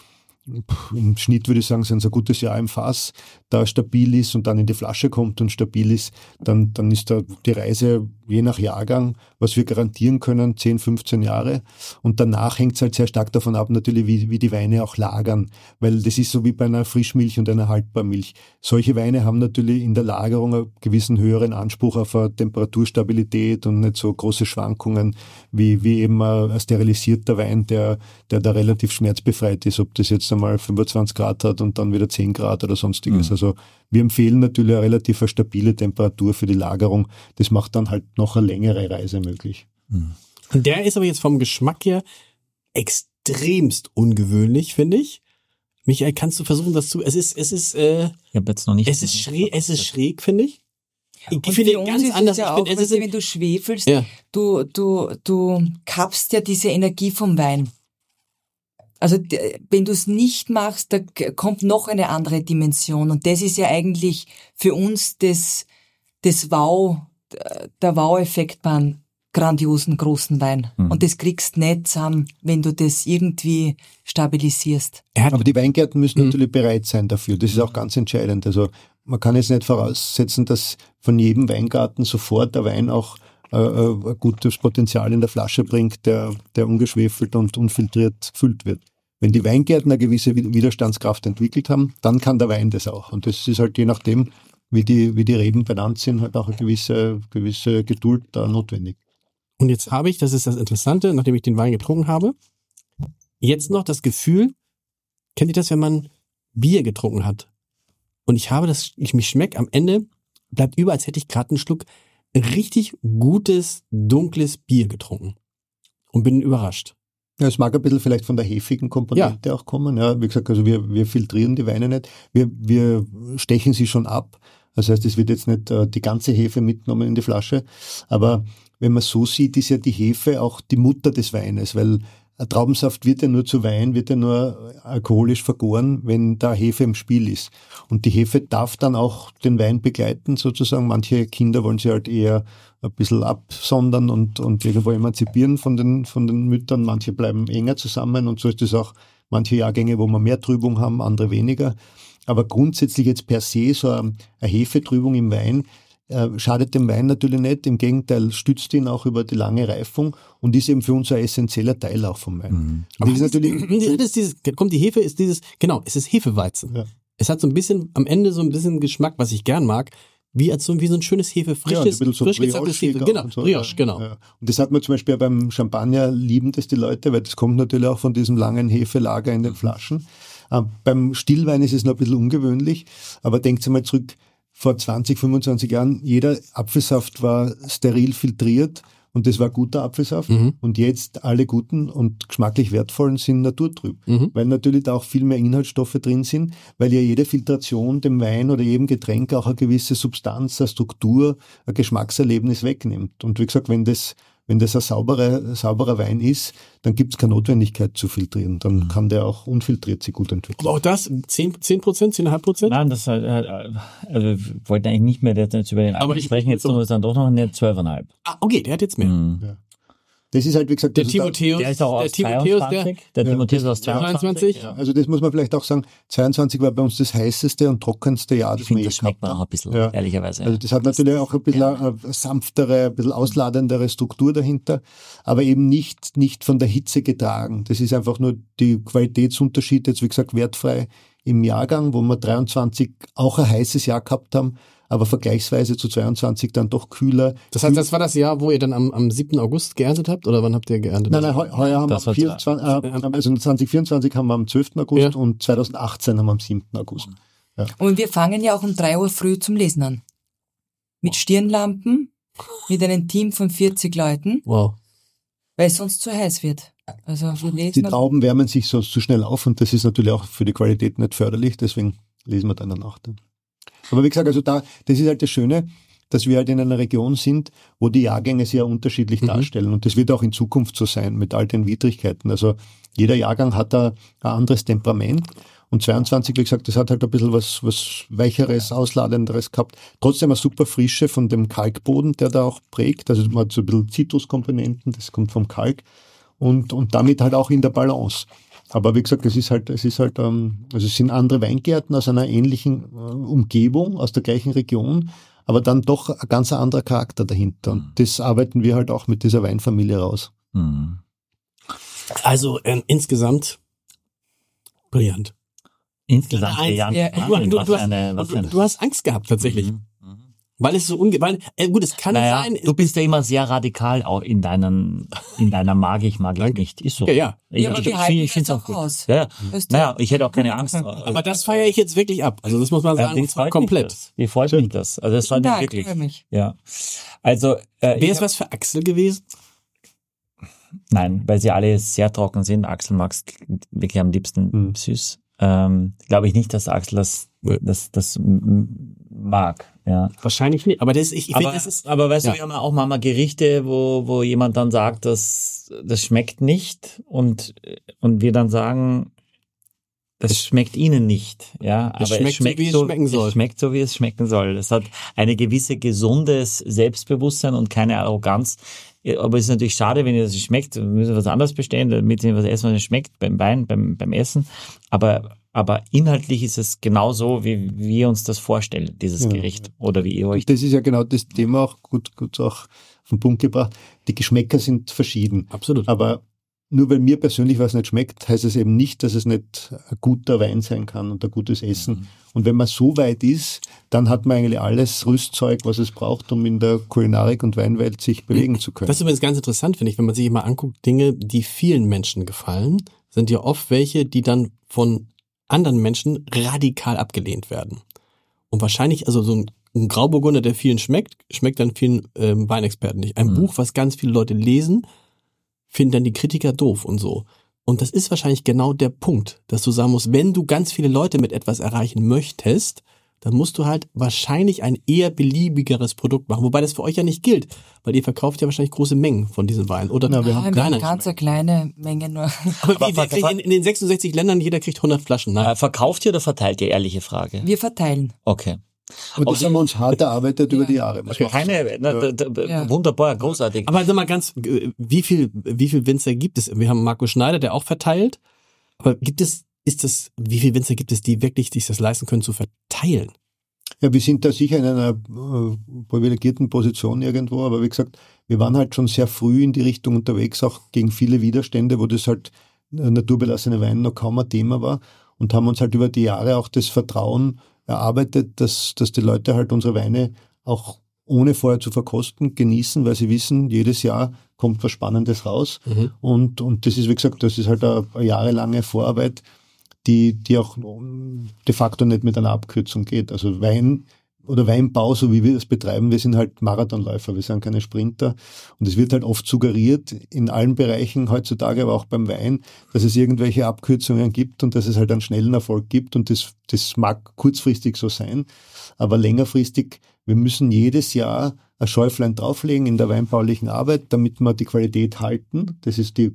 im Schnitt würde ich sagen, sind es ein gutes Jahr im Fass, da stabil ist und dann in die Flasche kommt und stabil ist, dann ist da die Reise je nach Jahrgang, was wir garantieren können, 10, 15 Jahre. Und danach hängt es halt sehr stark davon ab, natürlich, wie die Weine auch lagern. Weil das ist so wie bei einer Frischmilch und einer Haltbarmilch. Solche Weine haben natürlich in der Lagerung einen gewissen höheren Anspruch auf eine Temperaturstabilität und nicht so große Schwankungen wie eben ein sterilisierter Wein, der da relativ schmerzbefreit ist, ob das jetzt einmal 25 Grad hat und dann wieder 10 Grad oder sonstiges. Also wir empfehlen natürlich eine relativ stabile Temperatur für die Lagerung. Das macht dann halt noch eine längere Reise möglich. Und der ist aber jetzt vom Geschmack her extremst ungewöhnlich, finde ich. Michael, kannst du versuchen, es ist ich habe jetzt noch nicht. Es ist schräg, finde ich. Ich finde ganz anders. Ja auch, wenn du schwefelst, du kappst ja diese Energie vom Wein. Also wenn du es nicht machst, da kommt noch eine andere Dimension. Und das ist ja eigentlich für uns der Wow-Effekt beim grandiosen großen Wein. Und das kriegst du nicht zusammen, wenn du das irgendwie stabilisierst. Aber die Weingärten müssen natürlich bereit sein dafür. Das ist auch ganz entscheidend. Also man kann jetzt nicht voraussetzen, dass von jedem Weingarten sofort der Wein auch ein gutes Potenzial in der Flasche bringt, der ungeschwefelt und unfiltriert gefüllt wird. Wenn die Weingärten eine gewisse Widerstandskraft entwickelt haben, dann kann der Wein das auch. Und das ist halt je nachdem, wie die Reben benannt sind, halt auch eine gewisse Geduld da notwendig. Und jetzt habe ich, das ist das Interessante, nachdem ich den Wein getrunken habe, jetzt noch das Gefühl, kennt ihr das, wenn man Bier getrunken hat? Und mich schmeckt am Ende, bleibt über, als hätte ich gerade einen Schluck richtig gutes, dunkles Bier getrunken. Und bin überrascht. Ja, es mag ein bisschen vielleicht von der hefigen Komponente auch kommen. Ja, wie gesagt, also wir filtrieren die Weine nicht. Wir stechen sie schon ab. Das heißt, es wird jetzt nicht die ganze Hefe mitgenommen in die Flasche. Aber wenn man so sieht, ist ja die Hefe auch die Mutter des Weines, weil ein Traubensaft wird ja nur zu Wein, wird ja nur alkoholisch vergoren, wenn da Hefe im Spiel ist. Und die Hefe darf dann auch den Wein begleiten sozusagen. Manche Kinder wollen sie halt eher ein bisschen absondern und irgendwo emanzipieren von den Müttern. Manche bleiben enger zusammen und so ist es auch manche Jahrgänge, wo wir mehr Trübung haben, andere weniger. Aber grundsätzlich jetzt per se so eine Hefetrübung im Wein schadet dem Wein natürlich nicht, im Gegenteil stützt ihn auch über die lange Reifung und ist eben für uns ein essentieller Teil auch vom Wein. Aber das ist natürlich, die Hefe ist es ist Hefeweizen. Ja. Es hat so ein bisschen, am Ende so ein bisschen Geschmack, was ich gern mag, wie so ein schönes Hefe, frisch gezacktes Hefe. Genau, so, Brioche, genau. Ja. Und das hat man zum Beispiel beim Champagner, lieben das die Leute, weil das kommt natürlich auch von diesem langen Hefelager in den Flaschen. Beim Stillwein ist es noch ein bisschen ungewöhnlich, aber denkt mal zurück, vor 20, 25 Jahren, jeder Apfelsaft war steril filtriert und das war guter Apfelsaft. Und jetzt alle guten und geschmacklich wertvollen sind naturtrüb. Weil natürlich da auch viel mehr Inhaltsstoffe drin sind, weil ja jede Filtration dem Wein oder jedem Getränk auch eine gewisse Substanz, eine Struktur, ein Geschmackserlebnis wegnimmt. Und wie gesagt, wenn das ein sauberer Wein ist, dann gibt es keine Notwendigkeit zu filtrieren. Dann kann der auch unfiltriert sich gut entwickeln. Aber auch das 10%, 10,5%? Nein, das also wir wollten eigentlich nicht mehr jetzt über den Alten sprechen, jetzt ist dann doch noch eine 12,5. Ah, okay, der hat jetzt mehr. Ja. Das ist halt, wie gesagt, der Timotheus, der ist auch aus 22. Der Timotheus aus 22. Ja. Also das muss man vielleicht auch sagen, 22 war bei uns das heißeste und trockenste Jahr. Ich finde, das schmeckt man auch ein bisschen, ehrlicherweise. Also das hat natürlich auch ein bisschen eine sanftere, ein bisschen ausladendere Struktur dahinter, aber eben nicht von der Hitze getragen. Das ist einfach nur die Qualitätsunterschied, jetzt wie gesagt wertfrei im Jahrgang, wo wir 23 auch ein heißes Jahr gehabt haben, aber vergleichsweise zu 22 dann doch kühler. Das heißt, das war das Jahr, wo ihr dann am 7. August geerntet habt, oder wann habt ihr geerntet? Nein, heuer haben wir am 24, also 2024 haben wir am 12. August und 2018 haben wir am 7. August. Ja. Und wir fangen ja auch um 3 Uhr früh zum Lesen an. Mit Stirnlampen, mit einem Team von 40 Leuten. Wow. Weil es sonst zu heiß wird. Also wir lesen. Die Trauben wärmen sich sonst zu schnell auf und das ist natürlich auch für die Qualität nicht förderlich, deswegen lesen wir dann danach. Aber wie gesagt, also das ist halt das Schöne, dass wir halt in einer Region sind, wo die Jahrgänge sehr unterschiedlich darstellen. Und das wird auch in Zukunft so sein mit all den Widrigkeiten. Also jeder Jahrgang hat da ein anderes Temperament. Und 22, wie gesagt, das hat halt ein bisschen was Weicheres, Ausladenderes gehabt. Trotzdem eine super Frische von dem Kalkboden, der da auch prägt. Also man hat so ein bisschen Zitruskomponenten, das kommt vom Kalk. Und damit halt auch in der Balance. Aber wie gesagt, es sind andere Weingärten aus einer ähnlichen Umgebung, aus der gleichen Region, aber dann doch ein ganz anderer Charakter dahinter. Und das arbeiten wir halt auch mit dieser Weinfamilie raus. Also insgesamt brillant. Insgesamt brillant. Ja. Du hast Angst gehabt tatsächlich. Weil es so gut, es kann sein. Du bist ja immer sehr radikal auch in deiner mag ich nicht. Ist so. Ja. Ich finde es auch gut. Aus. Ja. Naja, ich hätte auch keine Angst. Aber das feiere ich jetzt wirklich ab. Also das muss man sagen, komplett. Wie freut mich das? Also das freut mich wirklich. Mich. Ja. Also wäre es was für Axel gewesen? Nein, weil sie alle sehr trocken sind. Axel mag es wirklich am liebsten süß. Glaube ich nicht, dass Axel das mag. Ja. Wahrscheinlich nicht, aber das ist. Aber weißt du, wir haben auch manchmal Gerichte, wo jemand dann sagt, das schmeckt nicht und wir dann sagen, das schmeckt Ihnen nicht, ja, aber es schmeckt so, wie es schmecken soll. Es schmeckt so, wie es schmecken soll. Es hat eine gewisse gesundes Selbstbewusstsein und keine Arroganz. Aber es ist natürlich schade, wenn ihr das schmeckt, müssen wir was anderes bestellen, damit ihr was essen, was es schmeckt, beim Wein, beim Essen. Aber inhaltlich ist es genauso, wie wir uns das vorstellen, dieses Gericht, oder wie ihr euch. Das ist ja genau das Thema auch gut auch auf den Punkt gebracht. Die Geschmäcker sind verschieden. Absolut. Aber nur weil mir persönlich was nicht schmeckt, heißt es eben nicht, dass es nicht ein guter Wein sein kann und ein gutes Essen. Mhm. Und wenn man so weit ist, dann hat man eigentlich alles Rüstzeug, was es braucht, um in der Kulinarik- und Weinwelt sich bewegen zu können. Das ist übrigens ganz interessant, finde ich, wenn man sich mal anguckt, Dinge, die vielen Menschen gefallen, sind ja oft welche, die dann von anderen Menschen radikal abgelehnt werden. Und wahrscheinlich, also so ein Grauburgunder, der vielen schmeckt dann vielen Weinexperten nicht. Ein Buch, was ganz viele Leute lesen, finden dann die Kritiker doof und so. Und das ist wahrscheinlich genau der Punkt, dass du sagen musst, wenn du ganz viele Leute mit etwas erreichen möchtest, dann musst du halt wahrscheinlich ein eher beliebigeres Produkt machen. Wobei das für euch ja nicht gilt, weil ihr verkauft ja wahrscheinlich große Mengen von diesen Weinen. Oder wir haben ganz eine kleine Menge nur. Aber in den 66 Ländern, jeder kriegt 100 Flaschen. Ne? Verkauft ihr oder verteilt ihr? Ehrliche Frage. Wir verteilen. Okay. Und das haben wir uns hart erarbeitet über die Jahre. Wunderbar, großartig. Aber sag mal ganz, wie viel Winzer gibt es? Wir haben Markus Schneider, der auch verteilt. Aber wie viele Winzer gibt es, die wirklich sich das leisten können zu verteilen? Ja, wir sind da sicher in einer privilegierten Position irgendwo, aber wie gesagt, wir waren halt schon sehr früh in die Richtung unterwegs, auch gegen viele Widerstände, wo das halt naturbelassene Wein noch kaum ein Thema war, und haben uns halt über die Jahre auch das Vertrauen erarbeitet, dass die Leute halt unsere Weine auch ohne vorher zu verkosten genießen, weil sie wissen, jedes Jahr kommt was Spannendes raus. Mhm. Und das ist, wie gesagt, das ist halt eine jahrelange Vorarbeit, die auch de facto nicht mit einer Abkürzung geht. Also Wein oder Weinbau, so wie wir das betreiben, wir sind halt Marathonläufer, wir sind keine Sprinter. Und es wird halt oft suggeriert, in allen Bereichen heutzutage, aber auch beim Wein, dass es irgendwelche Abkürzungen gibt und dass es halt einen schnellen Erfolg gibt. Und das mag kurzfristig so sein, aber längerfristig, wir müssen jedes Jahr ein Schäuflein drauflegen in der weinbaulichen Arbeit, damit wir die Qualität halten. Das ist die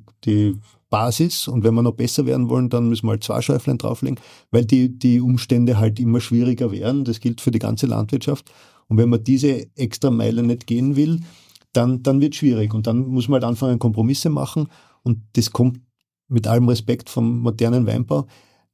Basis. Und wenn wir noch besser werden wollen, dann müssen wir halt 2 Schäuflein drauflegen, weil die Umstände halt immer schwieriger werden. Das gilt für die ganze Landwirtschaft. Und wenn man diese extra Meile nicht gehen will, dann wird es schwierig. Und dann muss man halt anfangen, Kompromisse machen. Und das kommt mit allem Respekt vom modernen Weinbau.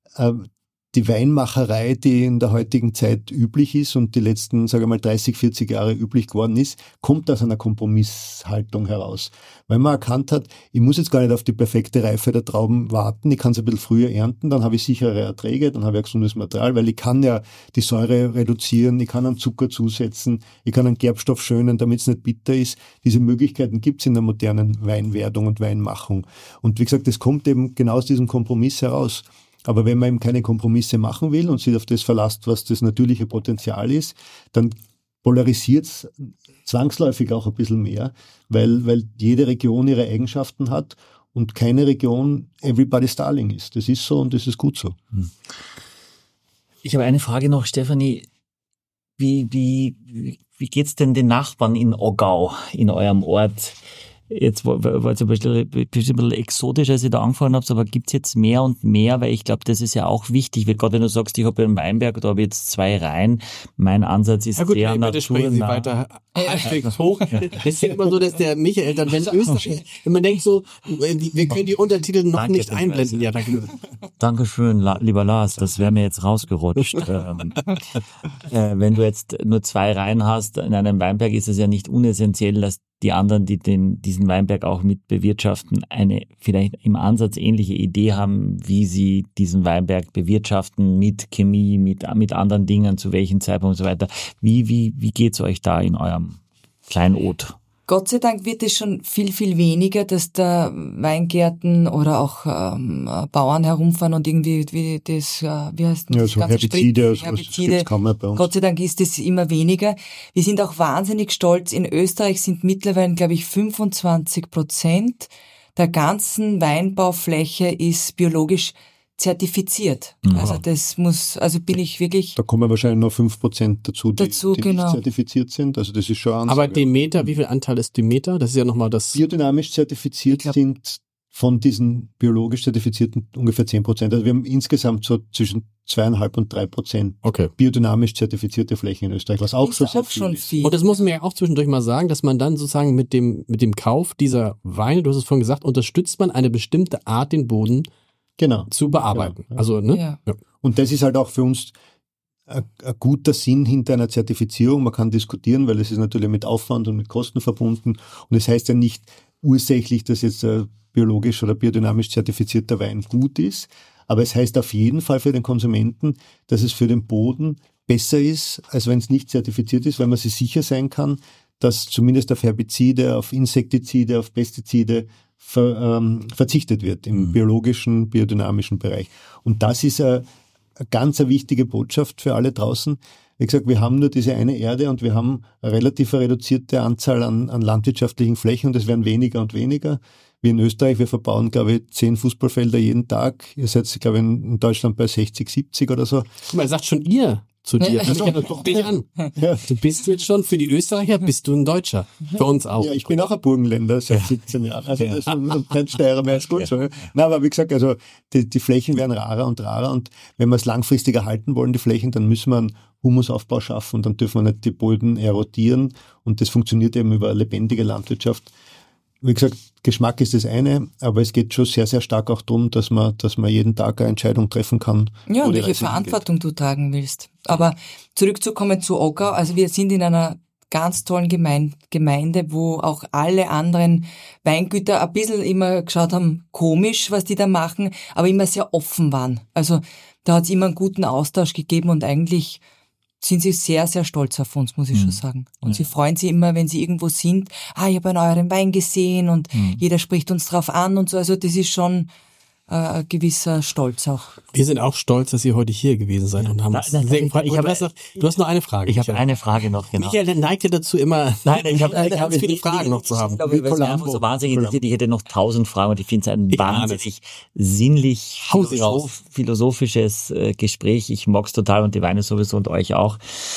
Die Weinmacherei, die in der heutigen Zeit üblich ist und die letzten, sage ich mal, 30, 40 Jahre üblich geworden ist, kommt aus einer Kompromisshaltung heraus. Weil man erkannt hat, ich muss jetzt gar nicht auf die perfekte Reife der Trauben warten, ich kann sie ein bisschen früher ernten, dann habe ich sichere Erträge, dann habe ich ein gesundes Material, weil ich kann ja die Säure reduzieren, ich kann einen Zucker zusetzen, ich kann einen Gerbstoff schönen, damit es nicht bitter ist. Diese Möglichkeiten gibt es in der modernen Weinwerdung und Weinmachung. Und wie gesagt, das kommt eben genau aus diesem Kompromiss heraus. Aber wenn man eben keine Kompromisse machen will und sich auf das verlässt, was das natürliche Potenzial ist, dann polarisiert es zwangsläufig auch ein bisschen mehr, weil jede Region ihre Eigenschaften hat und keine Region everybody's darling ist. Das ist so und das ist gut so. Ich habe eine Frage noch, Stefanie. Wie geht's denn den Nachbarn in Oggau, in eurem Ort? Jetzt war es ein bisschen exotisch, als ihr da angefangen habt, aber gibt's jetzt mehr und mehr, weil ich glaube, das ist ja auch wichtig, weil gerade wenn du sagst, ich habe einen Weinberg, da habe ich jetzt 2 Reihen, mein Ansatz ist sehr naturnah. Weiter hoch. Das ist ja immer so, dass der Michael dann, wenn Österreich, wenn man denkt so, wir können die Untertitel noch nicht einblenden. Ja, danke. Dankeschön, lieber Lars, das wäre mir jetzt rausgerutscht. Wenn du jetzt nur 2 Reihen hast in einem Weinberg, ist es ja nicht unessentiell, dass die anderen, die diesen Weinberg auch mit bewirtschaften, eine vielleicht im Ansatz ähnliche Idee haben, wie sie diesen Weinberg bewirtschaften, mit Chemie, mit anderen Dingen, zu welchem Zeitpunkt und so weiter. Wie geht's euch da in eurem Kleinod? Gott sei Dank wird es schon viel, viel weniger, dass da Weingärten oder auch Bauern herumfahren und irgendwie wie heißt das? Ja, so Herbizide, gibt's kaum mehr bei uns. Gott sei Dank ist es immer weniger. Wir sind auch wahnsinnig stolz. In Österreich sind mittlerweile, glaube ich, 25% der ganzen Weinbaufläche ist biologisch zertifiziert. Also bin ich wirklich... Da kommen wahrscheinlich noch 5% dazu, die genau. nicht zertifiziert sind. Also das ist schon eine Aber Demeter, wie viel Anteil ist Demeter? Das ist ja nochmal das... Biodynamisch zertifiziert sind von diesen biologisch zertifizierten ungefähr 10%. Also wir haben insgesamt so zwischen 2,5 und 3% biodynamisch zertifizierte Flächen in Österreich, was auch schon viel ist. Und das muss man ja auch zwischendurch mal sagen, dass man dann sozusagen mit dem Kauf dieser Weine, du hast es vorhin gesagt, unterstützt man eine bestimmte Art, den Boden zu bearbeiten. Genau. Also, ne? Ja. Ja. Und das ist halt auch für uns ein guter Sinn hinter einer Zertifizierung. Man kann diskutieren, weil es ist natürlich mit Aufwand und mit Kosten verbunden. Und es heißt ja nicht ursächlich, dass jetzt biologisch oder biodynamisch zertifizierter Wein gut ist. Aber es heißt auf jeden Fall für den Konsumenten, dass es für den Boden besser ist, als wenn es nicht zertifiziert ist, weil man sich sicher sein kann, dass zumindest auf Herbizide, auf Insektizide, auf Pestizide verzichtet wird im biologischen, biodynamischen Bereich. Und das ist eine ganz wichtige Botschaft für alle draußen. Wie gesagt, wir haben nur diese eine Erde und wir haben eine relativ reduzierte Anzahl an landwirtschaftlichen Flächen und es werden weniger und weniger. Wir in Österreich, wir verbauen, glaube ich, 10 Fußballfelder jeden Tag. Ihr seid, glaube ich, in Deutschland bei 60, 70 oder so. Guck mal, er sagt schon ihr zu dir. Guck dich an. Ja. Du bist jetzt schon, für die Österreicher bist du ein Deutscher. Für uns auch. Ja, ich bin auch ein Burgenländer seit 17 Jahren. Also das ist kein Steirer mehr, ist gut so. Na, aber wie gesagt, also die Flächen werden rarer und rarer und wenn wir es langfristig erhalten wollen, die Flächen, dann müssen wir einen Humusaufbau schaffen und dann dürfen wir nicht die Böden erodieren und das funktioniert eben über lebendige Landwirtschaft. Wie gesagt, Geschmack ist das eine, aber es geht schon sehr, sehr stark auch darum, dass man jeden Tag eine Entscheidung treffen kann. Ja, und welche Verantwortung du tragen willst. Aber zurückzukommen zu Ockau, also wir sind in einer ganz tollen Gemeinde, wo auch alle anderen Weingüter ein bisschen immer geschaut haben, komisch, was die da machen, aber immer sehr offen waren. Also da hat es immer einen guten Austausch gegeben und eigentlich sind sie sehr, sehr stolz auf uns, muss ich schon sagen. Und sie freuen sich immer, wenn sie irgendwo sind, ich habe einen euren Wein gesehen und jeder spricht uns drauf an und so. Also das ist schon ein gewisser Stolz auch. Wir sind auch stolz, dass ihr heute hier gewesen seid und haben sehr gefreut. Du hast noch eine Frage. Ich habe eine Frage noch, genau. Michael neigt ja dazu immer, ich habe viele Fragen noch zu haben. Ich glaube, weil es einfach so wahnsinnig interessiert. Ich hätte noch 1000 Fragen und ich finde es ein wahnsinnig sinnlich philosophisches Gespräch. Ich mag's total und die Weine sowieso und euch auch.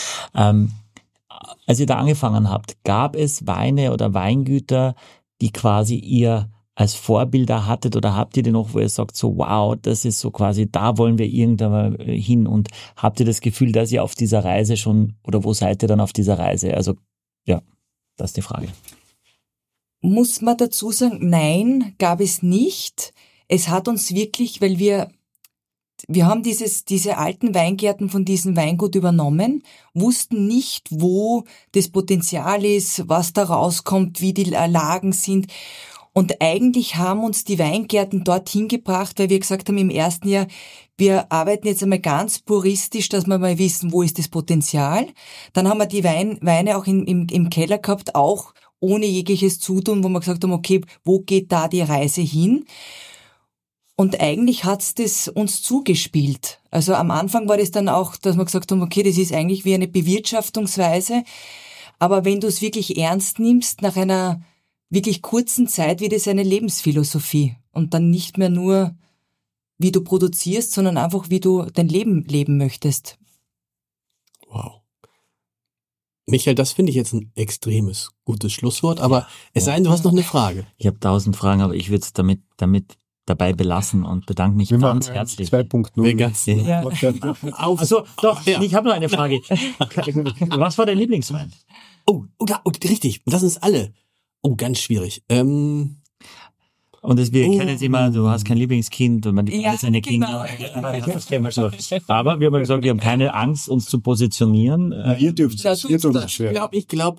Als ihr da angefangen habt, gab es Weine oder Weingüter, die quasi ihr als Vorbilder hattet oder habt ihr die noch, wo ihr sagt so, wow, das ist so quasi, da wollen wir irgendwann hin und habt ihr das Gefühl, dass ihr auf dieser Reise schon, oder wo seid ihr dann auf dieser Reise? Also, ja, das ist die Frage. Muss man dazu sagen, nein, gab es nicht. Es hat uns wirklich, weil wir haben diese alten Weingärten von diesem Weingut übernommen, wussten nicht, wo das Potenzial ist, was da rauskommt, wie die Lagen sind. Und eigentlich haben uns die Weingärten dorthin gebracht, weil wir gesagt haben im ersten Jahr, wir arbeiten jetzt einmal ganz puristisch, dass wir mal wissen, wo ist das Potenzial. Dann haben wir die Weine auch im Keller gehabt, auch ohne jegliches Zutun, wo wir gesagt haben, okay, wo geht da die Reise hin? Und eigentlich hat's das uns zugespielt. Also am Anfang war das dann auch, dass wir gesagt haben, okay, das ist eigentlich wie eine Bewirtschaftungsweise. Aber wenn du es wirklich ernst nimmst, nach einer wirklich kurzen Zeit wird es eine Lebensphilosophie und dann nicht mehr nur, wie du produzierst, sondern einfach, wie du dein Leben leben möchtest. Wow. Michael, das finde ich jetzt ein extremes gutes Schlusswort, aber es sei denn, du hast noch eine Frage. Ich habe 1000 Fragen, aber ich würde es damit dabei belassen und bedanke mich ganz herzlich. 2.0. Also, doch, ich habe noch eine Frage. Was war dein Lieblingswein? Oh, richtig, das ist alle. Oh, ganz schwierig. Und wir kennen es immer, du hast kein Lieblingskind und man alle seine Kinder. Das kennen wir schon. Aber wir haben gesagt, wir haben keine Angst, uns zu positionieren. Ihr dürft das. Ich glaube,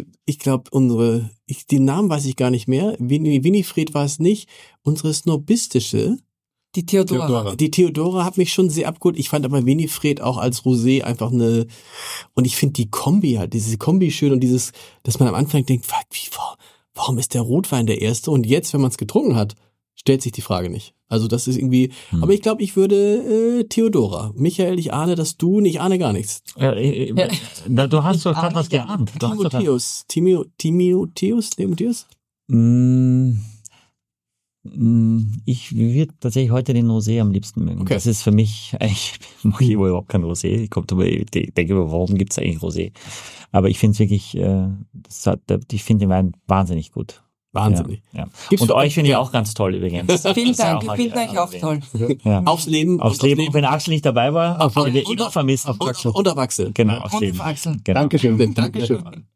die Namen weiß ich gar nicht mehr. Winifred war es nicht. Unsere snobistische. Die Theodora. Die Theodora hat mich schon sehr abgeholt. Ich fand aber Winifred auch als Rosé einfach und ich finde die Kombi halt, diese Kombi schön und dieses, dass man am Anfang denkt, warum ist der Rotwein der erste? Und jetzt, wenn man es getrunken hat, stellt sich die Frage nicht. Also das ist irgendwie, aber ich glaube, ich würde Theodora. Michael, ich ahne, dass du, ich ahne gar nichts. Du hast doch gerade was geahnt. Timotheus? Ich würde tatsächlich heute den Rosé am liebsten mögen. Okay. Das ist für mich, ich mag überhaupt kein Rosé. Ich denke, warum gibt's eigentlich Rosé? Aber ich finde es wirklich, ich finde den Wein wahnsinnig gut. Wahnsinnig. Ja. Und euch finde ich auch ganz toll übrigens. Vielen Dank, ich finde euch auch toll. Ja. Aufs Leben. Wenn Axel nicht dabei war, haben wir immer vermisst. Und auf Axel. Genau, aufs Leben. Axel. Genau. Dankeschön. Dankeschön.